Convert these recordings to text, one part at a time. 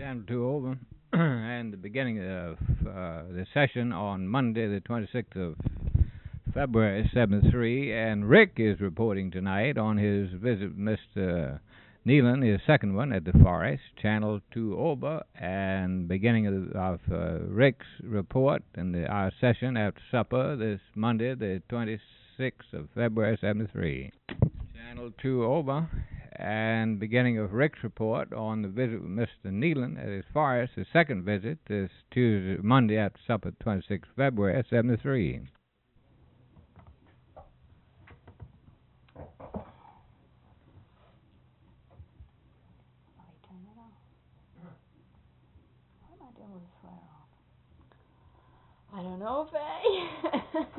Channel 2 over, and the beginning of the session on Monday, the 26th of February, 73, and Rick is reporting tonight on his visit with Mr. Nealon, his second one at the forest, Channel 2 over, and beginning of Rick's report in our session after supper this Monday, the 26th of February, 73. Channel 2 over, and beginning of Rick's report on the visit with Mr. Nealon at his forest, his second visit this Tuesday, Monday after supper, 26th February, 73. I don't know, Faye.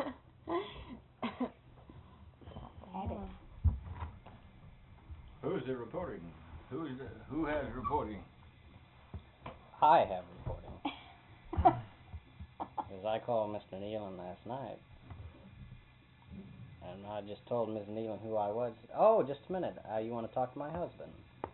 Who's the reporting? Who has reporting? I have reporting. Because I called Mr. Nealon last night. And I just told Ms. Nealon who I was. Oh, just a minute. You want to talk to my husband?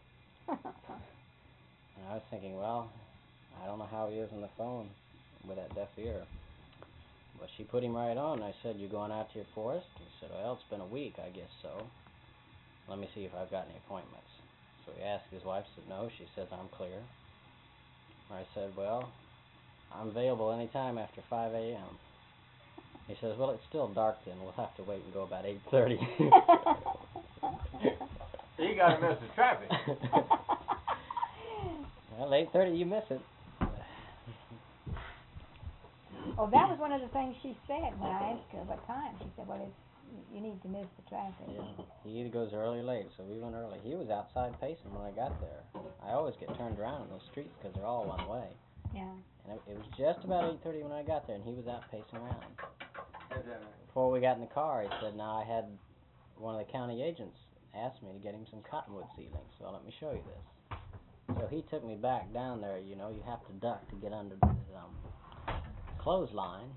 And I was thinking, well, I don't know how he is on the phone with that deaf ear. But she put him right on. I said, you going out to your forest? He said, well, it's been a week, I guess so. Let me see if I've got any appointments. So he asked his wife, said no. She says, I'm clear. I said, well, I'm available anytime after 5 a.m. He says, well, it's still dark then. We'll have to wait and go about 8:30. You got to miss the traffic. Well, 8:30, you miss it. Oh, that was one of the things she said when I asked her what time. She said, well, you need to miss the traffic. Yeah, he either goes early or late, so we went early. He was outside pacing when I got there. I always get turned around in those streets because they're all one way. Yeah. And it was just about 8:30 when I got there, and he was out pacing around. Before we got in the car, he said, now I had one of the county agents ask me to get him some cottonwood seedlings, so let me show you this. So he took me back down there. You know, you have to duck to get under the clothesline.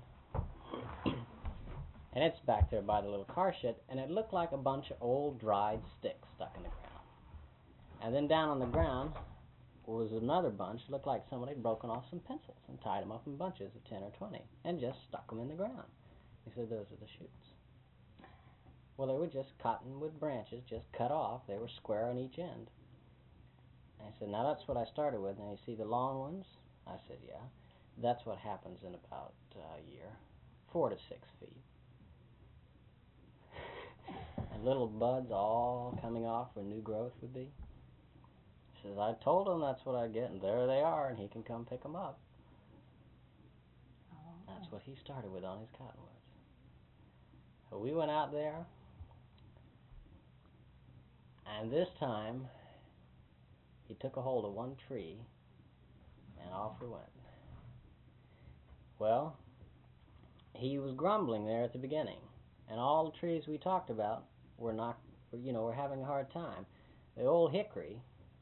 And it's back there by the little car shed, and it looked like a bunch of old dried sticks stuck in the ground. And then down on the ground was another bunch. It looked like somebody had broken off some pencils and tied them up in bunches of 10 or 20 and just stuck them in the ground. He said, those are the shoots. Well, they were just cottonwood branches, just cut off. They were square on each end. And he said, now that's what I started with. And you see the long ones? I said, yeah. That's what happens in about a year, 4 to 6 feet. And little buds all coming off where new growth would be. He says, I told him that's what I'd get, and there they are, and he can come pick them up. That's what he started with on his cottonwoods. So we went out there, and this time he took a hold of one tree, and off we went. Well, he was grumbling there at the beginning, and all the trees we talked about were having a hard time. The old hickory,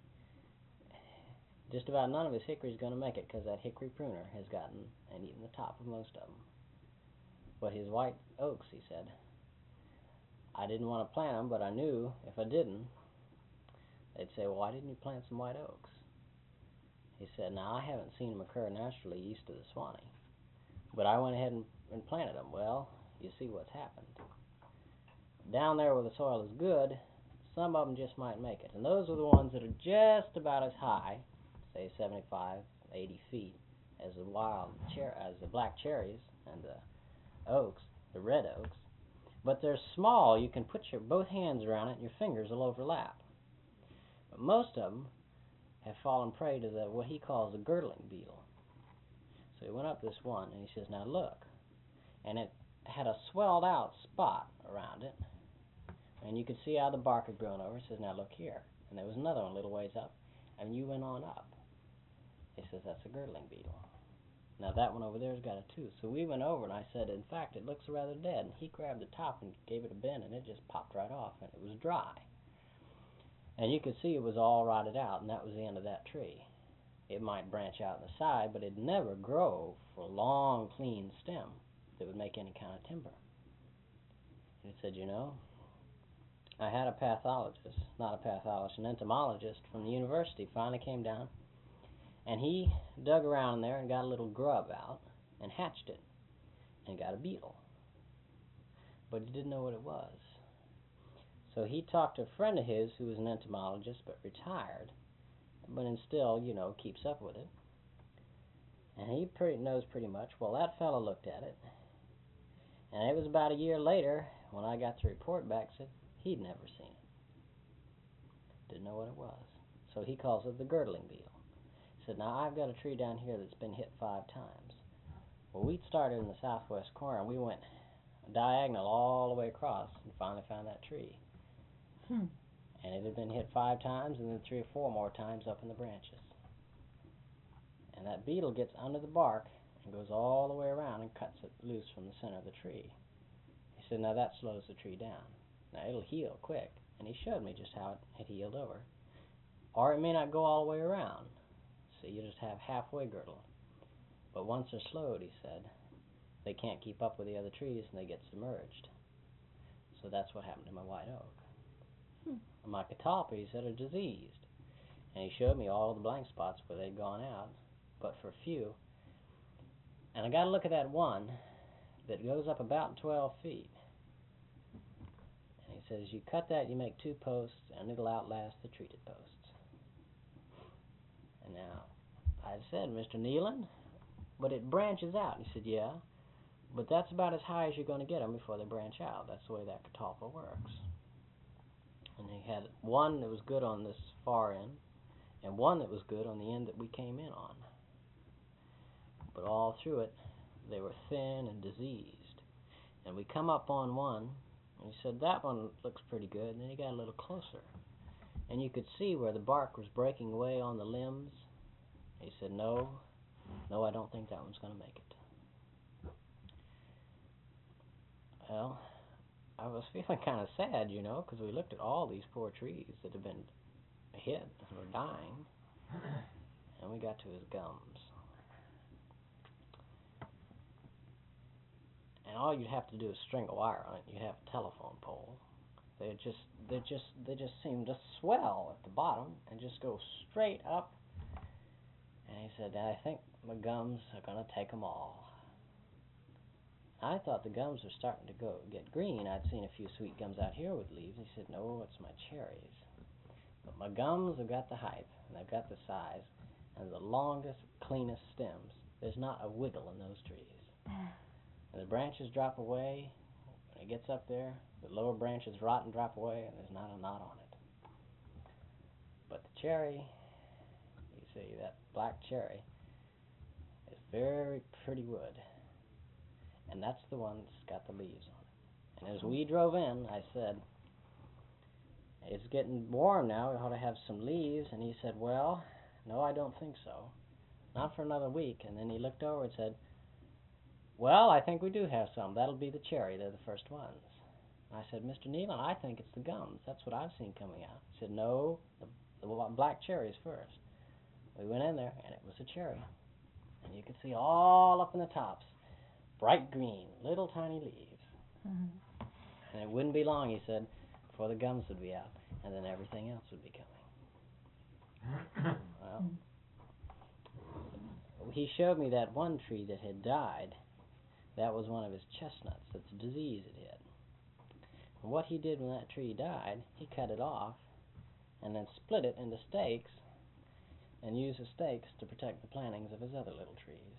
just about none of his hickory is going to make it because that hickory pruner has gotten and eaten the top of most of them. But his white oaks, he said, I didn't want to plant them, but I knew if I didn't, they'd say, well, why didn't you plant some white oaks? He said, now I haven't seen them occur naturally east of the Swanee, but I went ahead and planted them. Well, you see what's happened. Down there where the soil is good, some of them just might make it. And those are the ones that are just about as high, say 75, 80 feet, as the black cherries and the oaks, the red oaks. But they're small. You can put your both hands around it and your fingers will overlap. But most of them have fallen prey to what he calls the girdling beetle. So he went up this one and he says, now look. And it had a swelled out spot around it. And you could see how the bark had grown over. He says, now look here. And there was another one a little ways up. And you went on up. He says, that's a girdling beetle. Now that one over there has got a tooth. So we went over and I said, in fact, it looks rather dead. And he grabbed the top and gave it a bend and it just popped right off. And it was dry. And you could see it was all rotted out, and that was the end of that tree. It might branch out on the side, but it'd never grow for a long, clean stem that would make any kind of timber. And he said, you know, I had an entomologist from the university finally came down, And he dug around in there and got a little grub out and hatched it and got a beetle. But he didn't know what it was. So he talked to a friend of his who was an entomologist but retired, but still, keeps up with it. And he knows pretty much. Well, that fellow looked at it, and it was about a year later when I got the report back, said he'd never seen it. Didn't know what it was. So he calls it the girdling beetle. He said, now I've got a tree down here that's been hit 5 times. Well, we'd started in the southwest corner, and we went diagonal all the way across and finally found that tree. And it had been hit 5 times and then 3 or 4 more times up in the branches. And that beetle gets under the bark and goes all the way around and cuts it loose from the center of the tree. He said, now that slows the tree down. Now it'll heal quick. And he showed me just how it healed over. Or it may not go all the way around. So you just have halfway girdle. But once they're slowed, he said, they can't keep up with the other trees and they get submerged. So that's what happened to my white oak. My catalpa, he said, are diseased. And he showed me all the blank spots where they'd gone out, but for a few. And I got to look at that one that goes up about 12 feet. And he says, you cut that, you make 2 posts, and it'll outlast the treated posts. And now, I said, Mr. Nealon, but it branches out. He said, yeah, but that's about as high as you're going to get them before they branch out. That's the way that catalpa works. And he had one that was good on this far end, and one that was good on the end that we came in on. But all through it, they were thin and diseased. And we come up on one, and he said, that one looks pretty good. And then he got a little closer. And you could see where the bark was breaking away on the limbs. He said, no, I don't think that one's going to make it. Well, I was feeling kind of sad, because we looked at all these poor trees that had been hit and were dying. And we got to his gums. And all you'd have to do is string a wire on it. You'd have a telephone pole. They just seemed to swell at the bottom and just go straight up. And he said, I think my gums are going to take them all. I thought the gums were starting to get green. I'd seen a few sweet gums out here with leaves. He said, no, it's my cherries. But my gums have got the height, and they've got the size, and the longest, cleanest stems. There's not a wiggle in those trees. And the branches drop away. When it gets up there, the lower branches rot and drop away, and there's not a knot on it. But the cherry, you see, that black cherry, is very pretty wood. And that's the one that's got the leaves on it. And as we drove in, I said, it's getting warm now, we ought to have some leaves. And he said, well, no, I don't think so. Not for another week. And then he looked over and said, well, I think we do have some. That'll be the cherry. They're the first ones. I said, Mr. Nealon, I think it's the gums. That's what I've seen coming out. He said, no, the black cherries first. We went in there, and it was a cherry. And you could see all up in the tops, bright green, little tiny leaves. Mm-hmm. And it wouldn't be long, he said, before the gums would be out, and then everything else would be coming. Well, he showed me that one tree that had died. That was one of his chestnuts. That's a disease it had. And what he did when that tree died, he cut it off and then split it into stakes and used the stakes to protect the plantings of his other little trees.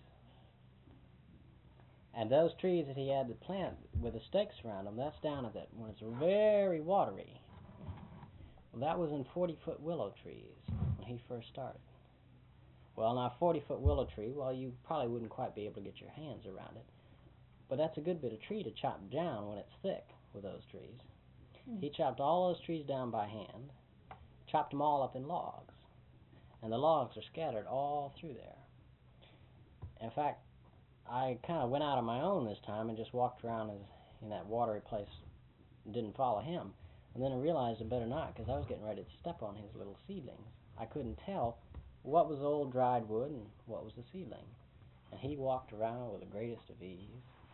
And those trees that he had to plant with the stakes around them, that's down at that when it's very watery. Well, that was in 40-foot willow trees when he first started. Well, now, a 40-foot willow tree, well, you probably wouldn't quite be able to get your hands around it. But that's a good bit of tree to chop down when it's thick with those trees. He chopped all those trees down by hand, chopped them all up in logs. And the logs are scattered all through there. In fact, I kind of went out on my own this time and just walked around in that watery place and didn't follow him. And then I realized I better not, because I was getting ready to step on his little seedlings. I couldn't tell what was old dried wood and what was the seedling. And he walked around with the greatest of ease.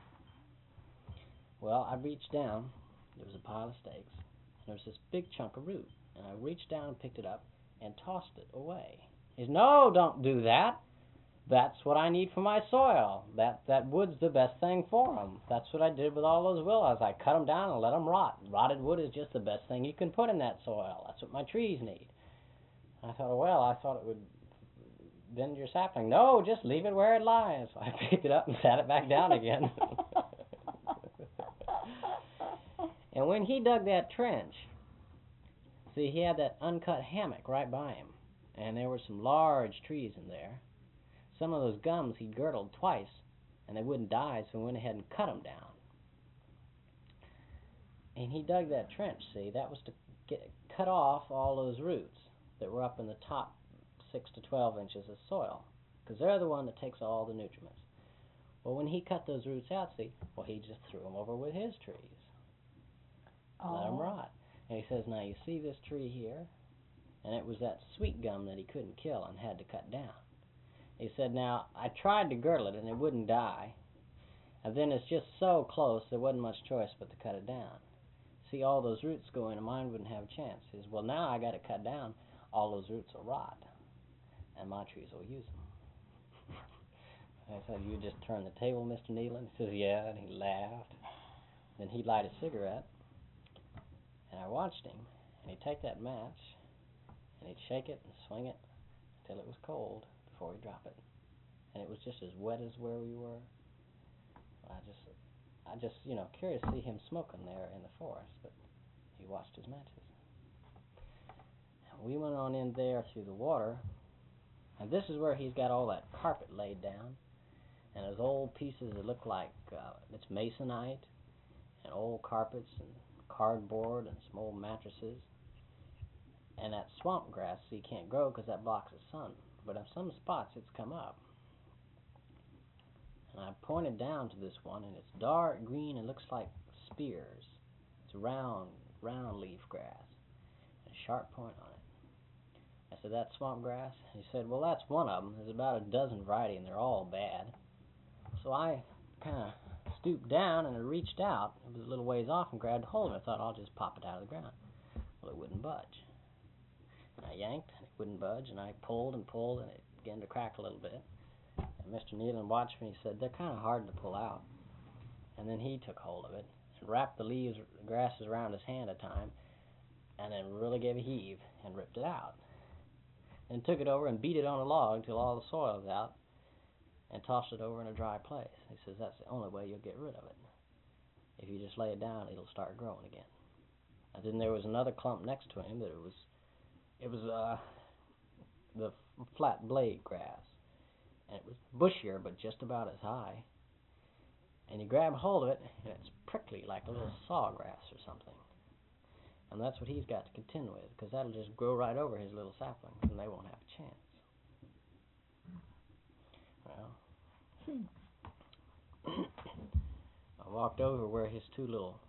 Well, I reached down. There was a pile of stakes. And there was this big chunk of root. And I reached down and picked it up and tossed it away. He said, no, don't do that. That's what I need for my soil. That wood's the best thing for them. That's what I did with all those willows. I cut them down and let them rot. Rotted wood is just the best thing you can put in that soil. That's what my trees need. I thought, well, I thought it would bend your sapling. No, just leave it where it lies. So I picked it up and sat it back down again. And when he dug that trench, see, he had that uncut hammock right by him. And there were some large trees in there. Some of those gums he girdled twice, and they wouldn't die, so he went ahead and cut them down. And he dug that trench, see, that was to cut off all those roots that were up in the top 6 to 12 inches of soil, because they're the one that takes all the nutriments. Well, when he cut those roots out, see, well, he just threw them over with his trees. Let them rot. And he says, now you see this tree here? And it was that sweet gum that he couldn't kill and had to cut down. He said, now, I tried to girdle it and it wouldn't die. And then it's just so close, there wasn't much choice but to cut it down. See, all those roots go in and mine wouldn't have a chance. He says, well, now I got to cut down. All those roots will rot. And my trees will use them. I said, you just turn the table, Mr. Nealon? He says, yeah, and he laughed. Then he'd light a cigarette. And I watched him. And he'd take that match, and he'd shake it and swing it until it was cold before he'd drop it. And it was just as wet as where we were. I just, curious to see him smoking there in the forest, but he watched his matches. And we went on in there through the water, and this is where he's got all that carpet laid down, and those old pieces that look like it's masonite, and old carpets, and cardboard, and some old mattresses. And that swamp grass, see, can't grow because that blocks the sun. But in some spots, it's come up. And I pointed down to this one, and it's dark green and looks like spears. It's round leaf grass, and a sharp point on it. I said, that's swamp grass? He said, well, that's one of them. There's about a dozen varieties, and they're all bad. So I kind of stooped down, and I reached out. It was a little ways off, and grabbed hold of it. I thought, I'll just pop it out of the ground. Well, it wouldn't budge. And I yanked, and it wouldn't budge, and I pulled, and it began to crack a little bit. And Mr. Nealon watched me, and he said, they're kind of hard to pull out. And then he took hold of it, and wrapped the leaves, grasses around his hand at a time, and then really gave a heave, and ripped it out. And took it over and beat it on a log till all the soil was out, and tossed it over in a dry place. He says, that's the only way you'll get rid of it. If you just lay it down, it'll start growing again. And then there was another clump next to him that it was the flat blade grass. And it was bushier, but just about as high. And you grab hold of it, and it's prickly like a little sawgrass or something. And that's what he's got to contend with, because that'll just grow right over his little saplings, and they won't have a chance. Well, I walked over where his two little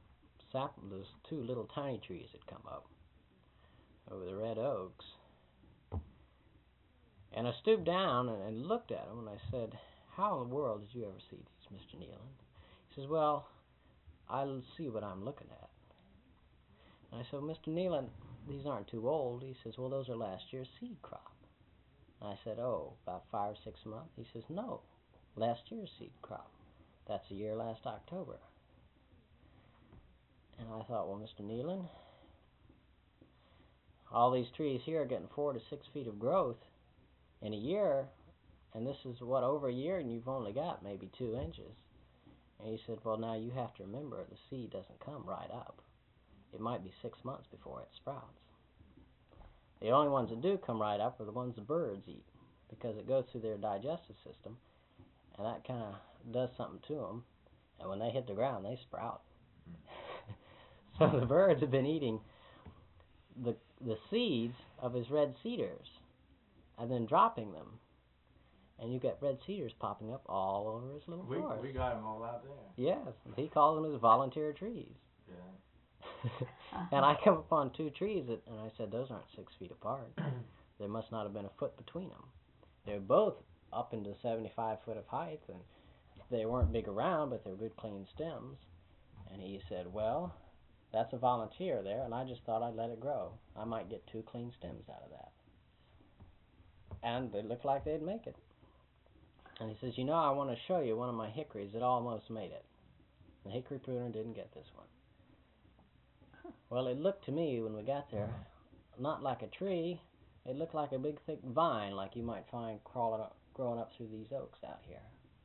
tiny trees had come up, over the red oaks. And I stooped down and looked at them, and I said, how in the world did you ever see these, Mr. Nealon? He says, well, I'll see what I'm looking at. And I said, well, Mr. Nealon, these aren't too old. He says, well, those are last year's seed crop. And I said, oh, about 5 or 6 months? He says, no, last year's seed crop. That's the year last October. And I thought, well, Mr. Nealon, all these trees here are getting 4 to 6 feet of growth in a year, and this is, over a year, and you've only got maybe 2 inches. And he said, well, now you have to remember, the seed doesn't come right up. It might be 6 months before it sprouts. The only ones that do come right up are the ones the birds eat, because it goes through their digestive system, and that kind of does something to them, and when they hit the ground, they sprout. So the birds have been eating the seeds of his red cedars, and then dropping them, and you get red cedars popping up all over his little forest. We got them all out there. Yes, he calls them his volunteer trees. Yeah. And I come upon 2 trees, and I said, those aren't 6 feet apart. There must not have been a foot between them. They're both up into 75 foot of height, and they weren't big around, but they're good, clean stems. And he said, well, that's a volunteer there, and I just thought I'd let it grow. I might get 2 clean stems out of that. And they looked like they'd make it. And he says, I want to show you one of my hickories that almost made it. The hickory pruner didn't get this one. Well, it looked to me when we got there not like a tree. It looked like a big thick vine like you might find growing up through these oaks out here.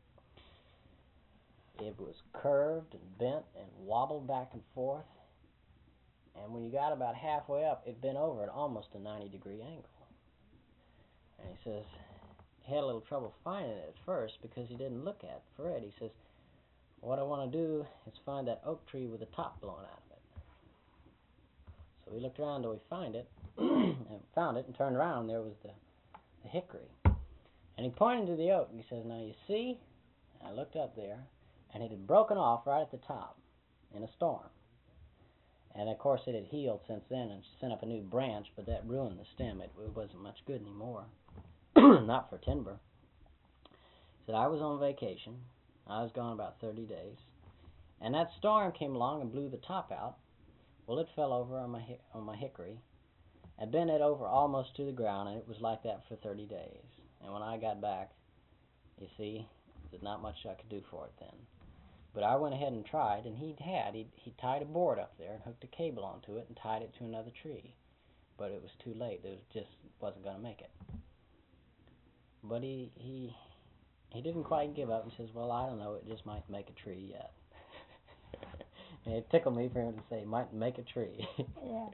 It was curved and bent and wobbled back and forth. And when you got about halfway up, it bent over at almost a 90-degree angle. And he says he had a little trouble finding it at first because he didn't look at it for it. He says, what I want to do is find that oak tree with the top blown out of it. So we looked around till we found it, and found it, and turned around, and there was the hickory. And he pointed to the oak, and he says, now you see? And I looked up there, and it had broken off right at the top in a storm. And of course it had healed since then and sent up a new branch, but that ruined the stem. It wasn't much good anymore. Not for timber. He said, I was on vacation. I was gone about 30 days. And that storm came along and blew the top out. Well, it fell over on my hickory and bent it over almost to the ground, and it was like that for 30 days. And when I got back, you see, there's not much I could do for it then. But I went ahead and tried, and he tied a board up there and hooked a cable onto it and tied it to another tree. But it was too late. It just wasn't going to make it. But he didn't quite give up. He says, well, I don't know, it just might make a tree yet. And it tickled me for him to say, might make a tree. Yeah.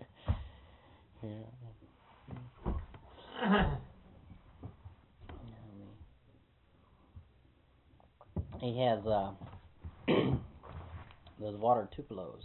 He has those water tupelos.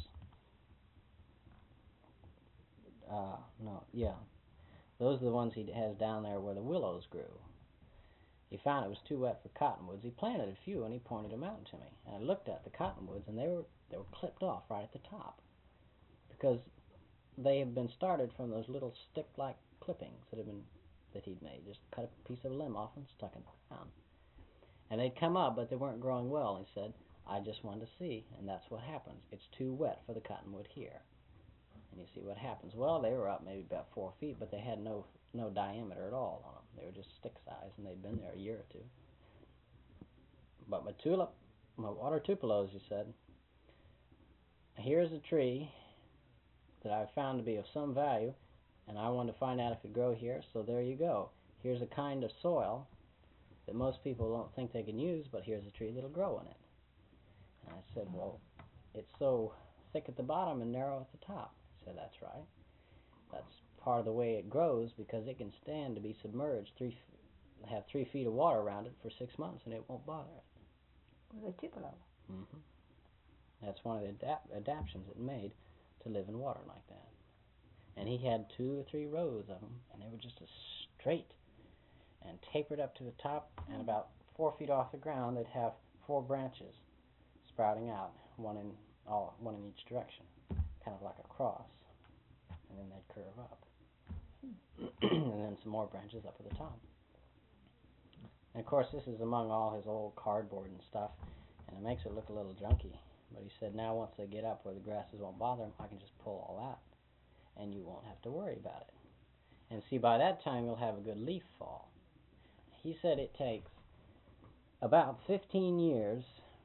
Those are the ones he has down there where the willows grew. He found it was too wet for cottonwoods. He planted a few, and he pointed them out to me. And I looked at the cottonwoods, and they were clipped off right at the top because they had been started from those little stick-like clippings that he'd made. Just cut a piece of limb off and stuck it down. And they'd come up, but they weren't growing well. He said, I just wanted to see, and that's what happens. It's too wet for the cottonwood here. And you see what happens. Well, they were up maybe about 4 feet, but they had no diameter at all on them. They were just stick size, and they'd been there a year or two. But my water tupelos, he said, here's a tree that I found to be of some value, and I wanted to find out if it grow here, so there you go. Here's a kind of soil that most people don't think they can use, but here's a tree that'll grow in it. And I said, well, it's so thick at the bottom and narrow at the top. He said, that's right. That's part of the way it grows because it can stand to be submerged, have 3 feet of water around it for 6 months, and it won't bother it. With a tupelo. Mm-hmm. That's one of the adaptations it made to live in water like that. And he had 2 or 3 rows of them, and they were just as straight and tapered up to the top, and about 4 feet off the ground, they'd have 4 branches sprouting out, one in each direction, kind of like a cross, and then they'd curve up, and then some more branches up at the top. And of course, this is among all his old cardboard and stuff, and it makes it look a little junky. But he said, now once they get up where the grasses won't bother them, I can just pull all out, and you won't have to worry about it. And see, by that time, you'll have a good leaf fall. He said it takes about 15 years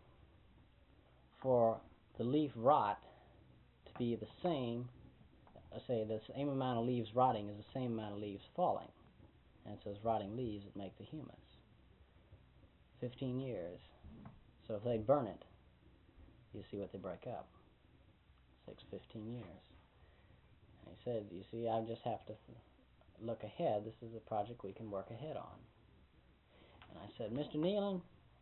for the leaf rot to be the same, the same amount of leaves rotting is the same amount of leaves falling. And it's those rotting leaves that make the humus. 15 years. So if they burn it, you see what they break up. It takes 15 years. And he said, you see, I just have to look ahead. This is a project we can work ahead on. And I said, Mr. Nealon,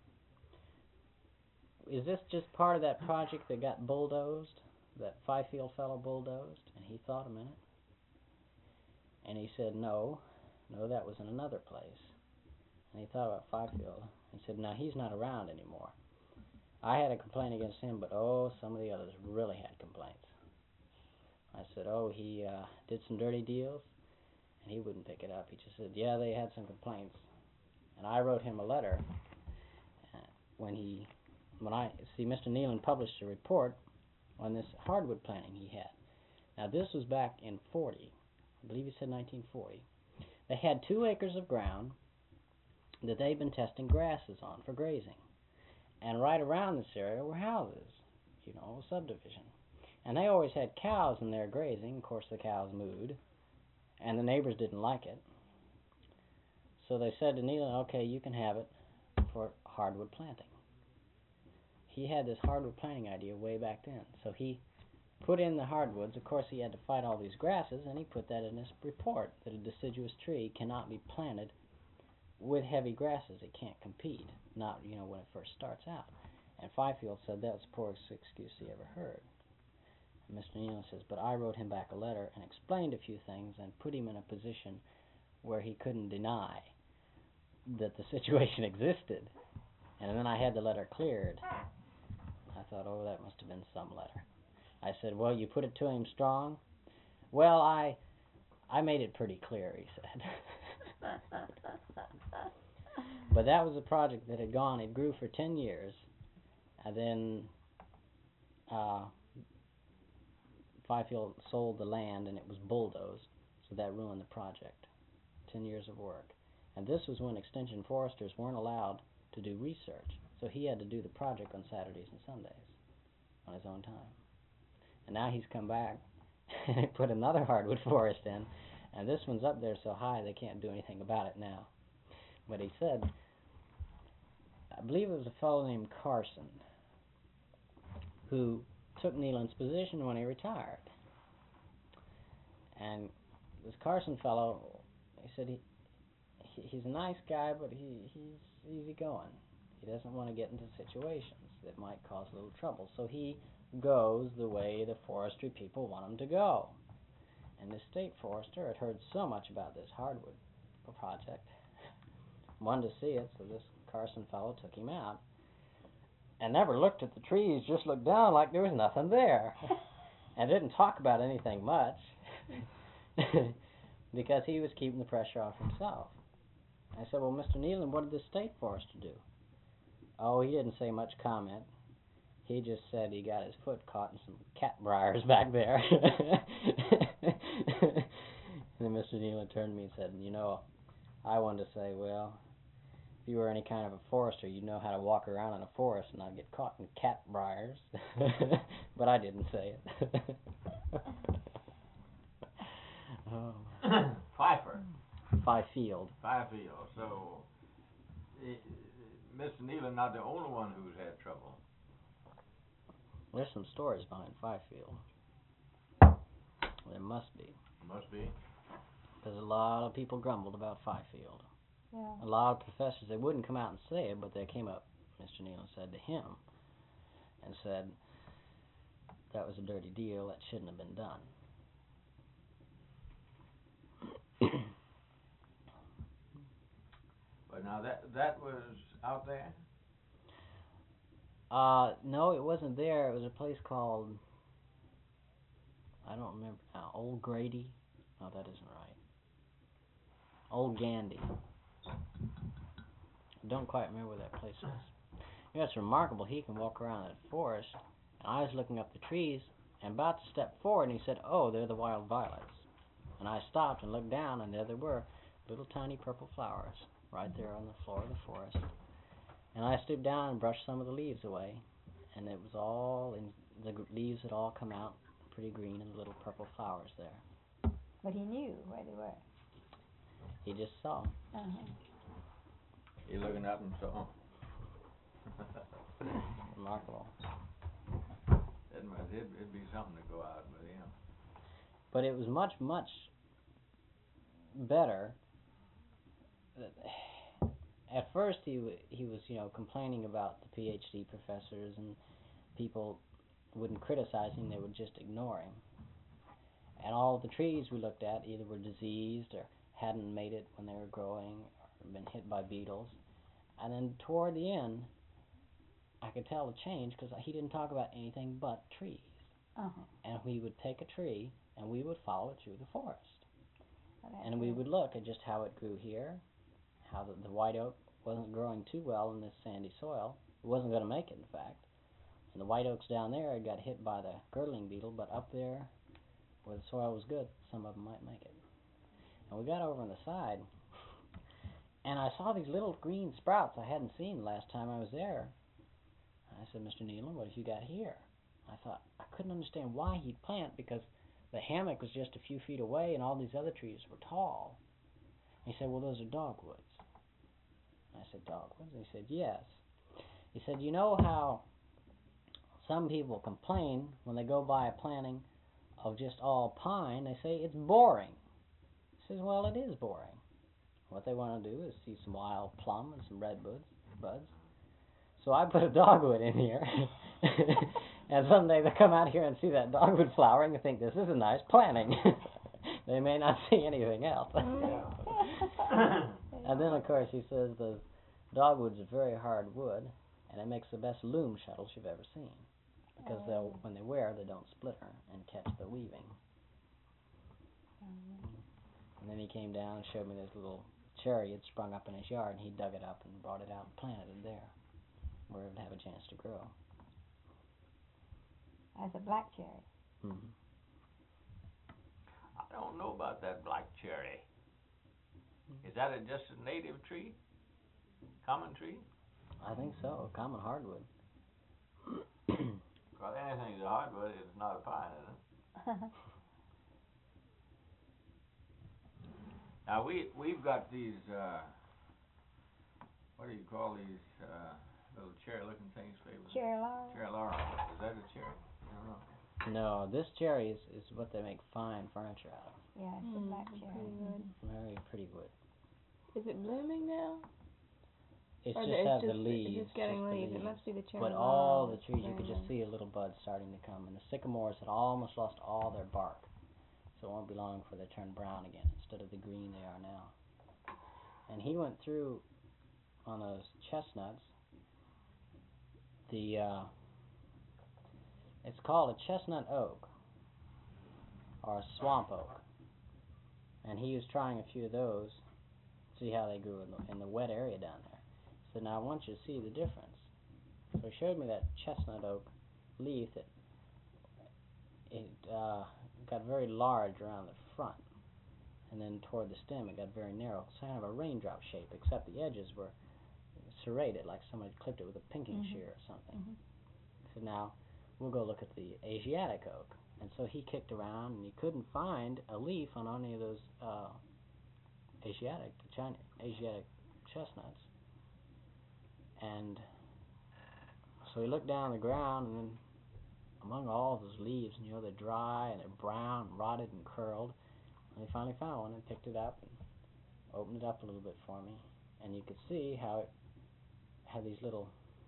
is this just part of that project that got bulldozed, that Fifield fellow bulldozed? And he thought a minute. And he said, no, that was in another place. And he thought about Fifield. He said, now he's not around anymore. I had a complaint against him, but some of the others really had complaints. I said, he did some dirty deals, and he wouldn't pick it up. He just said, yeah, they had some complaints. And I wrote him a letter when Mr. Nealon published a report on this hardwood planting he had. Now, this was back in 40. I believe he said 1940. They had 2 acres of ground, that they'd been testing grasses on for grazing. And right around this area were houses, you know, a subdivision. And they always had cows in there grazing. Of course, the cows mooed, and the neighbors didn't like it. So they said to Neyland, okay, you can have it for hardwood planting. He had this hardwood planting idea way back then. So he put in the hardwoods. Of course, he had to fight all these grasses, and he put that in his report, that a deciduous tree cannot be planted with heavy grasses. It can't compete, not, you know, when it first starts out. And Fifield said that was the poorest excuse he ever heard. And Mr. Neyland says, but I wrote him back a letter and explained a few things and put him in a position where he couldn't deny that the situation existed. And then I had the letter cleared. I thought, oh, that must have been some letter. I said, well, you put it to him strong? Well, I made it pretty clear, he said. But that was a project that had gone, it grew for 10 years, and then Fifield sold the land and it was bulldozed, so that ruined the project. 10 years of work. And this was when extension foresters weren't allowed to do research, so he had to do the project on Saturdays and Sundays on his own time. And now he's come back and put another hardwood forest in, and this one's up there so high they can't do anything about it now. But he said, I believe it was a fellow named Carson who took Neyland's position when he retired. And this Carson fellow, he said he's a nice guy, but he's easygoing. He doesn't want to get into situations that might cause a little trouble. So he goes the way the forestry people want him to go. And the state forester had heard so much about this hardwood project, wanted to see it, so this Carson fellow took him out and never looked at the trees, just looked down like there was nothing there and didn't talk about anything much because he was keeping the pressure off himself. I said, well, Mr. Neyland, what did the state forester do? Oh, he didn't say much comment. He just said he got his foot caught in some cat briars back there. And then Mr. Neyland turned to me and said, you know, I wanted to say, well, if you were any kind of a forester, you'd know how to walk around in a forest and not get caught in cat briars. But I didn't say it. Oh. Pfeiffer. Fifield. Fifield. So, Mr. Neyland not the only one who's had trouble. There's some stories behind Fifield. There must be. Must be. Because a lot of people grumbled about Fifield. Yeah. A lot of professors, they wouldn't come out and say it, but they came up, Mr. Neyland said to him, and said that was a dirty deal, that shouldn't have been done. But now that was out there? No, it wasn't there. It was a place called, I don't remember now, Old Grady? No, that isn't right. Old Gandy. I don't quite remember where that place was. You know, it's remarkable. He can walk around that forest, and I was looking up the trees, and about to step forward, and he said, oh, they're the wild violets. And I stopped and looked down, and there they were, little tiny purple flowers, right there on the floor of the forest. And I stooped down and brushed some of the leaves away, and it was all, the leaves had all come out pretty green, and the little purple flowers there. But he knew where they were. He just saw. Uh-huh. He looking up and saw. Remarkable. It'd be something to go out with him. But it was much, much better. At first, he was, you know, complaining about the PhD professors, and people wouldn't criticize him; they would just ignore him. And all the trees we looked at either were diseased or hadn't made it when they were growing, or been hit by beetles. And then toward the end, I could tell the change because he didn't talk about anything but trees. Uh-huh. And we would take a tree and we would follow it through the forest. Well, And we would look at just how it grew here, how the white oak wasn't growing too well in this sandy soil. It wasn't going to make it, in fact. And the white oaks down there got hit by the girdling beetle, but up there, where the soil was good, some of them might make it. And we got over on the side, And I saw these little green sprouts I hadn't seen last time I was there. I said, Mr. Nealon, what have you got here? I thought, I couldn't understand why he'd plant, because the hammock was just a few feet away and all these other trees were tall. He said, well, those are dogwoods. I said, dogwoods? He said, yes. He said, you know how some people complain when they go by a planting of just all pine, they say it's boring. He says, well, it is boring. What they want to do is see some wild plum and some redbuds. So I put a dogwood in here, and someday they'll come out here and see that dogwood flowering and think this is a nice planting. They may not see anything else. And then, of course, he says the dogwood's a very hard wood, and it makes the best loom shuttles you've ever seen, because when they wear, they don't splinter and catch the weaving. And then he came down and showed me this little cherry had sprung up in his yard, and he dug it up and brought it out and planted it there, where it would have a chance to grow. As a black cherry. Mm-hmm. I don't know about that black cherry. Is that just a native tree? Common tree? I think so, a common hardwood. Well, anything's a hardwood, it's not a pine, is it? Now we've got these what do you call these little cherry-looking things, baby? Cherry laurel? Cherry laurel. Is that a cherry? I don't know. No, this cherry is what they make fine furniture out of. Yeah, it's a black cherry. Pretty good. Very pretty wood. Is it blooming now? It Or just it's has the just- leaves. It's just getting the leaves. It must be the cherry But all laurel the trees, you that's could very just see a little bud starting to come. And the sycamores had almost lost all their bark. So it won't be long before they turn brown again instead of the green they are now. And he went through on those chestnuts. It's called a chestnut oak or a swamp oak. And he was trying a few of those, see how they grew in the wet area down there. So now I want you to see the difference. So he showed me that chestnut oak leaf that it got very large around the front, and then toward the stem it got very narrow, kind of a raindrop shape, except the edges were serrated, like somebody clipped it with a pinking shear or something. So now we'll go look at the Asiatic oak. And so he kicked around and he couldn't find a leaf on any of those Asiatic chestnuts. And so he looked down the ground, and then among all those leaves, you know, they're dry and they're brown, rotted and curled. And he finally found one and picked it up and opened it up a little bit for me. And you could see how it had these little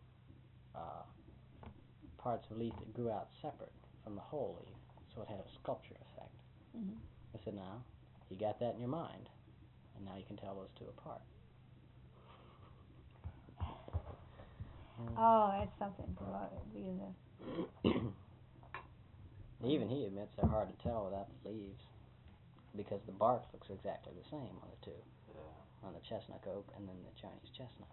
parts of leaf that grew out separate from the whole leaf. So it had a sculpture effect. I said, now, you got that in your mind, and now you can tell those two apart. Oh, that's something to be in the... Even he admits they're hard to tell without the leaves, because the bark looks exactly the same on the two, on the chestnut oak and then the Chinese chestnut.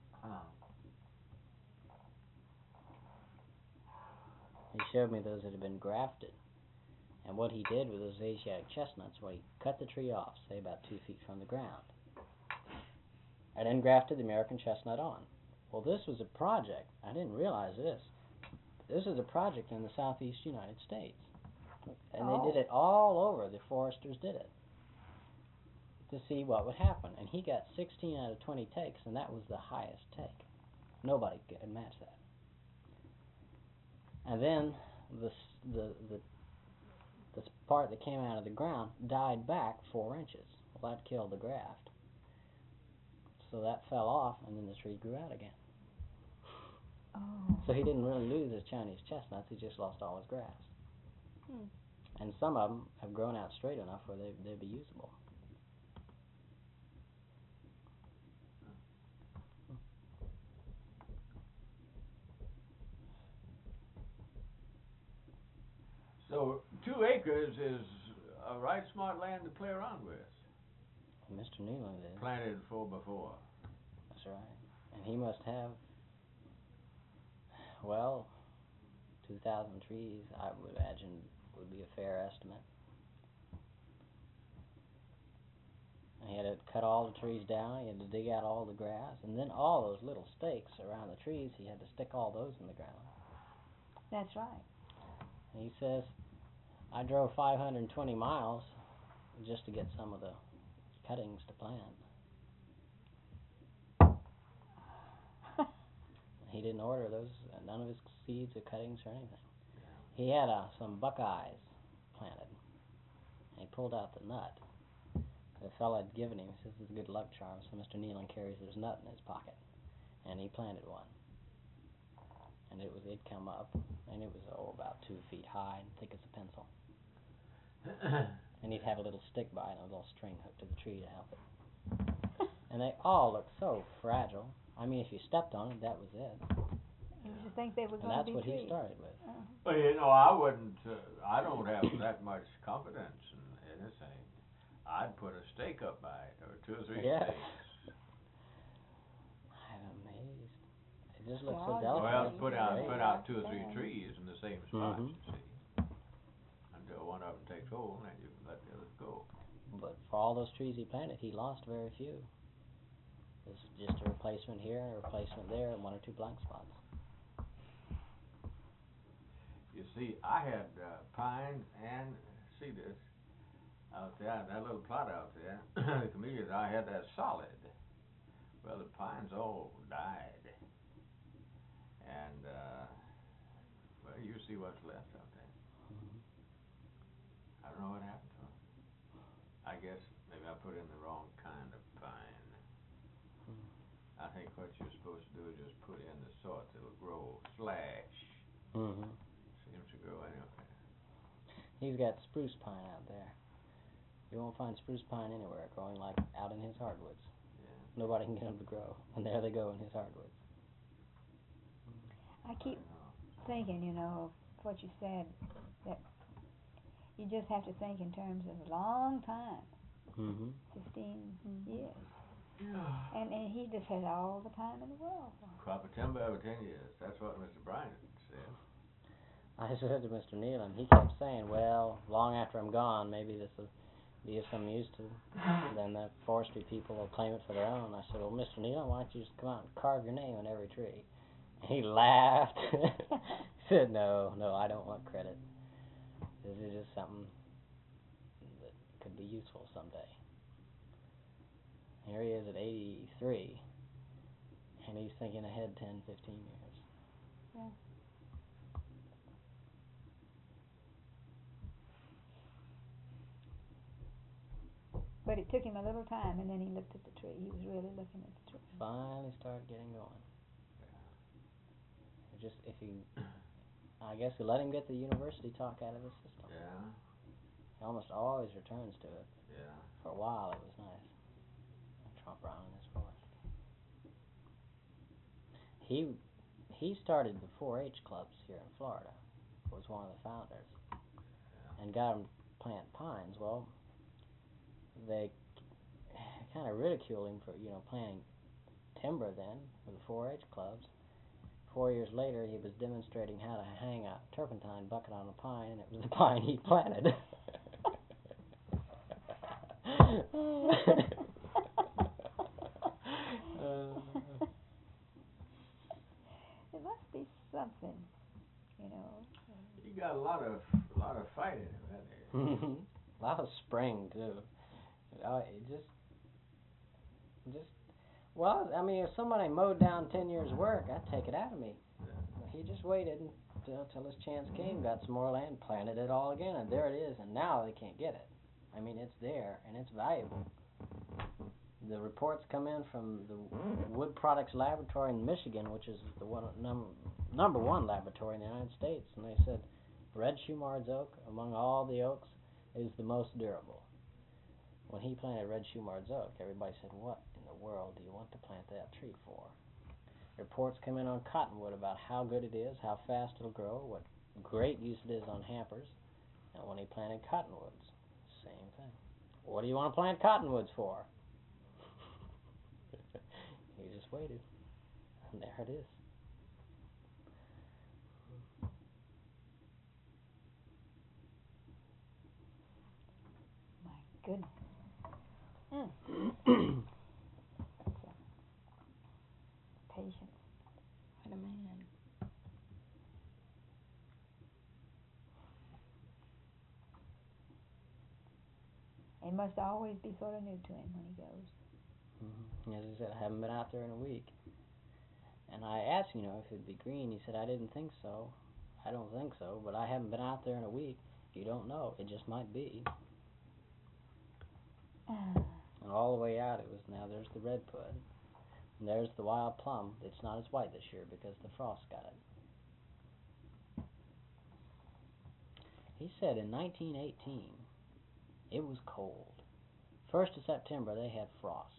He showed me those that had been grafted. And what he did with those Asiatic chestnuts, well, he cut the tree off, say about 2 feet from the ground, and then grafted the American chestnut on. Well, this was a project. I didn't realize this. This is a project in the southeast United States. And they did it all over. The foresters did it to see what would happen. And he got 16 out of 20 takes, and that was the highest take. Nobody could match that. And then the part that came out of the ground died back 4 inches. Well, that killed the graft. So that fell off, and then the tree grew out again. So he didn't really lose his Chinese chestnuts, he just lost all his grass. And some of them have grown out straight enough where they'd be usable. So 2 acres is a right smart land to play around with. Mr. Newland is. Planted 4x4. That's right. And he must have, well, 2,000 trees, I would imagine, would be a fair estimate. He had to cut all the trees down. He had to dig out all the grass, and then all those little stakes around the trees. He had to stick all those in the ground. That's right. And he says, I drove 520 miles just to get some of the cuttings to plant. He didn't order those, none of his seeds or cuttings or anything. He had some buckeyes planted, and he pulled out the nut. The fellow had given him, he says it's a good luck charm, so Mr. Nealon carries this nut in his pocket. And he planted one. And it'd come up, and it was, about 2 feet high and thick as a pencil. And he'd have a little stick by it and a little string hooked to the tree to help it. And they all looked so fragile. I mean, if you stepped on it, that was it. You should think they were And going to that's be what trees. he started with. Well, you know, I wouldn't, I don't have that much confidence in anything. I'd put a stake up by it, or 2 or 3 Yeah. stakes. I'm amazed. It just looks Well, so delicate. Well, It's put great. out 2 or 3 trees in the same spot, Mhm. you see. Until one of them takes hold, and then you can let the others go. But for all those trees he planted, he lost very few. It's just a replacement here and a replacement there and 1 or 2 blank spots. You see, I had pines and cedars out there, that little plot out there. The camellias, I had that solid. Well, the pines all died. And, well, you see what's left out there. I don't know what happened to them. I guess maybe I put in the wrong kind of pine. I think what you're supposed to do is just put in the sort that'll grow slash. Mm-hmm. Seems to grow anywhere. He's got spruce pine out there. You won't find spruce pine anywhere growing like out in his hardwoods. Yeah. Nobody can get them to grow, and there they go in his hardwoods. I keep thinking, you know, of what you said, that you just have to think in terms of a long time, Mm-hmm. 15 years. Yeah. And he just has all the time in the world. Crop of timber every 10 years. That's what Mr. Bryant said. I said to Mr. Nealon, he kept saying, well, long after I'm gone, maybe this will be of some use to then the forestry people will claim it for their own. I said, well, Mr. Nealon, why don't you just come out and carve your name on every tree? And he laughed. He said, no, I don't want credit. This is just something that could be useful someday. Here he is at 83, and he's thinking ahead 10, 15 years. Yeah. But it took him a little time, and then he looked at the tree. He was really looking at the tree. Finally started getting going. Just if you, I guess you let him get the university talk out of the system. Yeah. He almost always returns to it. Yeah. For a while it was nice. Trump Brown and his boys. He started the 4-H clubs here in Florida. Was one of the founders. Yeah. And got them to plant pines. Well, they kind of ridiculed him for, planting timber then for the 4-H clubs. 4 years later, he was demonstrating how to hang a turpentine bucket on a pine, and it was the pine he planted. It must be something, you know. He got a lot of fight in him, hasn't he? A lot of spring too. Well, I mean, if somebody mowed down 10 years' work, I'd take it out of me. Yeah. He just waited until his chance came, got some more land, planted it all again, and there it is. And now they can't get it. I mean, it's there and it's valuable. The reports come in from the Wood Products Laboratory in Michigan, which is the number one laboratory in the United States, and they said red Shumard's oak, among all the oaks, is the most durable. When he planted red Shumard's oak, everybody said, what in the world do you want to plant that tree for? Reports come in on cottonwood about how good it is, how fast it'll grow, what great use it is on hampers. And when he planted cottonwoods, same thing. What do you want to plant cottonwoods for? He just waited, and there it is. My goodness. must always be sort of new to him when he goes. As I said, I haven't been out there in a week. And I asked, if it'd be green. He said, I didn't think so. I don't think so, but I haven't been out there in a week. You don't know. It just might be. And all the way out, there's the redbud. And there's the wild plum. It's not as white this year because the frost got it. He said in 1918, it was cold. 1st of September, they had frost.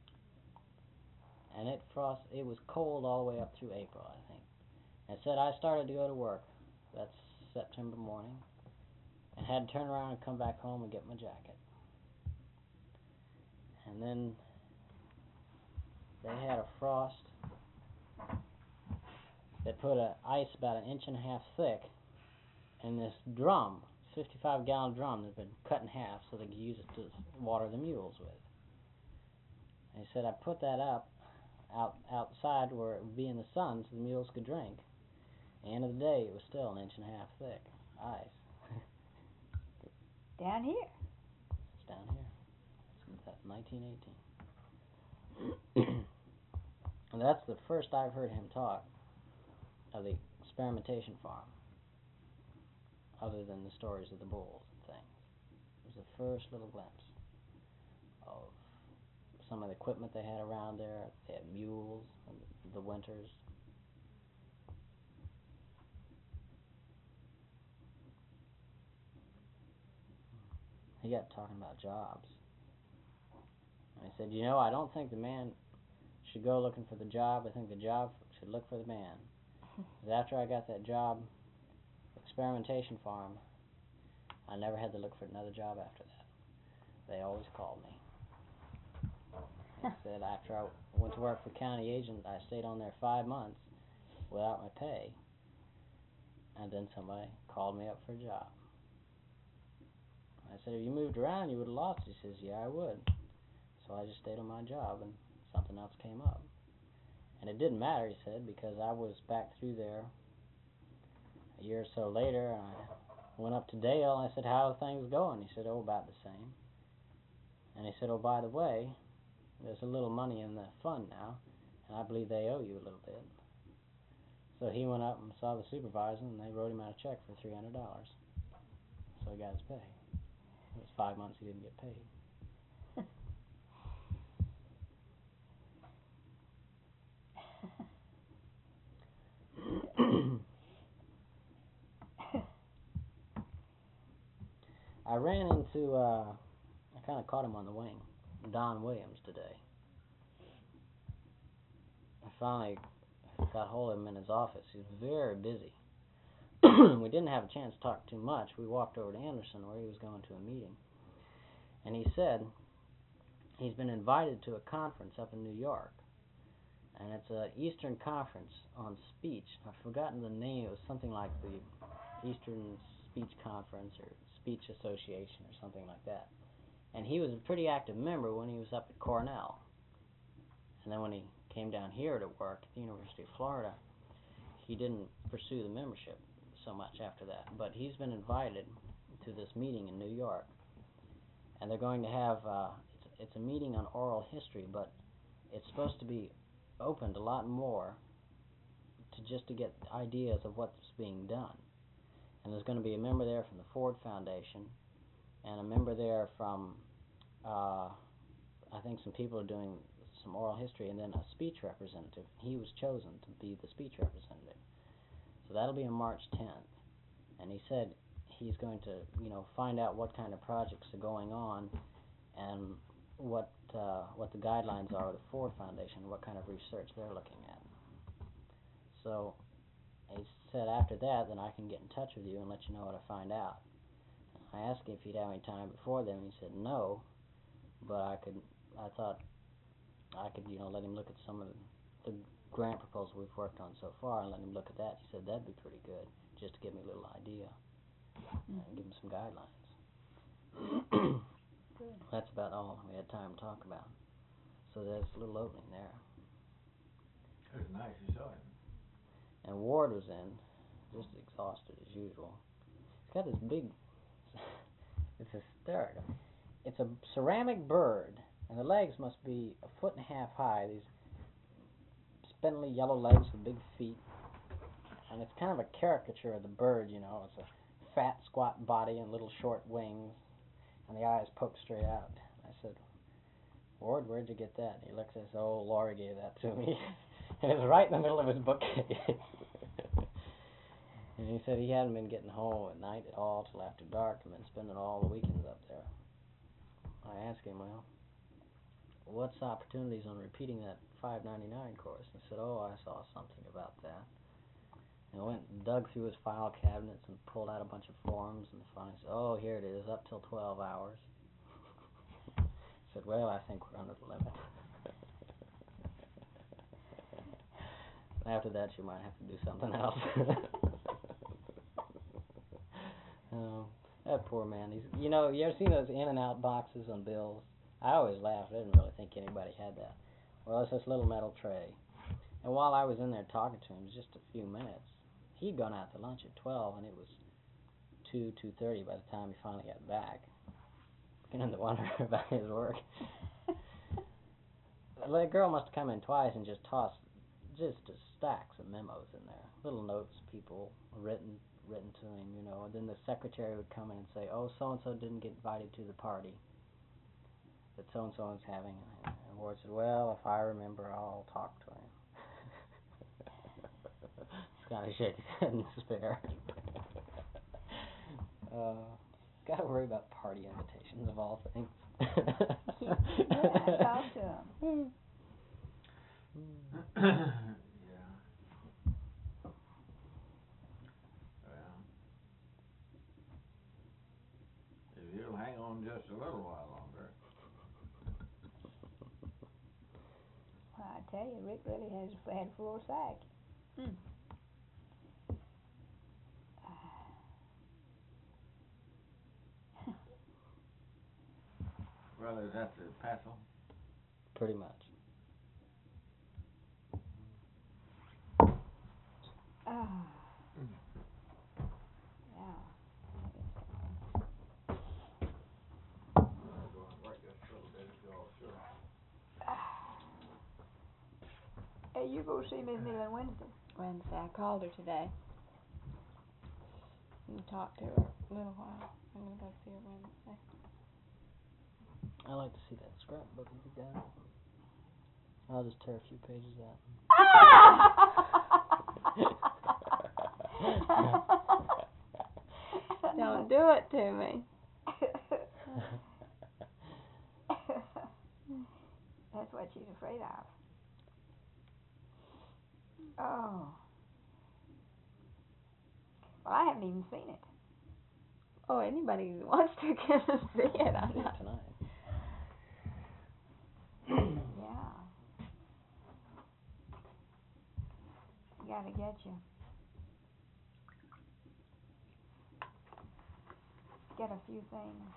And it was cold all the way up through April, I think. And said I started to go to work. That's September morning. And had to turn around and come back home and get my jacket. And then they had a frost that put ice about 1.5 inches thick in this drum, 55-gallon drum that had been cut in half so they could use it to water the mules with. And he said I put that outside where it would be in the sun so the mules could drink. At the end of the day, it was still 1.5 inches thick ice. Down here. It's down here. That's 1918. And that's the first I've heard him talk of the experimentation farm, other than the stories of the bulls and things. It was the first little glimpse of some of the equipment they had around there. They had mules in the winters. He got talking about jobs. And he said, I don't think the man should go looking for the job. I think the job should look for the man. Because after I got that job, experimentation farm, I never had to look for another job after that. They always called me. He said after I went to work for county agent, I stayed on there 5 months without my pay. And then somebody called me up for a job. I said, if you moved around, you would have lost. He says, yeah, I would. So I just stayed on my job, and something else came up. And it didn't matter, he said, because I was back through there a year or so later, and I went up to Dale, and I said, how are things going? He said, oh, about the same. And he said, oh, by the way, there's a little money in the fund now, and I believe they owe you a little bit. So he went up and saw the supervisor, and they wrote him out a check for $300. So he got his pay. It was 5 months he didn't get paid. I ran into, I kind of caught him on the wing, Don Williams today. I finally got hold of him in his office. He was very busy. We didn't have a chance to talk too much. We walked over to Anderson where he was going to a meeting. And he said he's been invited to a conference up in New York. And it's an Eastern Conference on speech. I've forgotten the name. It was something like the Eastern Speech Conference or Speech Association or something like that. And he was a pretty active member when he was up at Cornell. And then when he came down here to work at the University of Florida, he didn't pursue the membership so much after that. But he's been invited to this meeting in New York. And they're going to have, it's a meeting on oral history, but it's supposed to be opened a lot more to get ideas of what's being done. And there's going to be a member there from the Ford Foundation, and a member there from, I think some people are doing some oral history, and then a speech representative. He was chosen to be the speech representative. So that'll be on March 10th. And he said he's going to, find out what kind of projects are going on and what the guidelines are of the Ford Foundation, what kind of research they're looking at. So he said after that, then I can get in touch with you and let you know what I find out. I asked him if he'd have any time before then, and he said no, but I thought I could, let him look at some of the grant proposals we've worked on so far and let him look at that. He said that'd be pretty good, just to give me a little idea and give him some guidelines. Good. That's about all we had time to talk about. So there's a little opening there. It was nice, you saw him. And Ward was in, just exhausted as usual. He's got this big, it's hysterical. it's a ceramic bird, and the legs must be 1.5 feet high. These spindly yellow legs with big feet, and it's kind of a caricature of the bird. You know, it's a fat, squat body and little short wings, and the eyes poke straight out. I said, Ward, where'd you get that? He looks and says, oh, Laura gave that to me. And it's right in the middle of his bookcase. And he said he hadn't been getting home at night at all till after dark and been spending all the weekends up there. I asked him, well, what's the opportunities on repeating that $5.99 course? He said, oh, I saw something about that. And went and dug through his file cabinets and pulled out a bunch of forms and finally said, oh, here it is, up till 12 hours. I said, well, I think we're under the limit. After that, you might have to do something else. That poor man. He's, you know, you ever seen those in and out boxes on bills? I always laughed. I didn't really think anybody had that. Well, it's this little metal tray. And while I was in there talking to him, just a few minutes, he'd gone out to lunch at 12, and it was 2:30 by the time he finally got back. Beginning to wonder about his work. The girl must have come in twice and just tossed just stacks of memos in there, little notes people written to him, you know. And then the secretary would come in and say, oh, so-and-so didn't get invited to the party that so-and-so is having. And Ward said, well, if I remember, I'll talk to him. Kind of shake his head in despair. Got to worry about party invitations of all things. Yeah, talk to him. Yeah. Well, if you'll hang on just a little while longer. Well, I tell you, Rick really had a full sack. Well, is that the pestle? Pretty much. Oh. Yeah. Hey, you go see Miss Neal on Wednesday. Wednesday. I called her today and talked to her a little while. I'm going to go see her Wednesday. I like to see that scrapbook you got. I'll just tear a few pages out. Don't do it to me. That's what she's afraid of. Oh. Well, I haven't even seen it. Oh, anybody who wants to can see it. I'm See it not. tonight. Yeah. Gotta get you. Get a few things.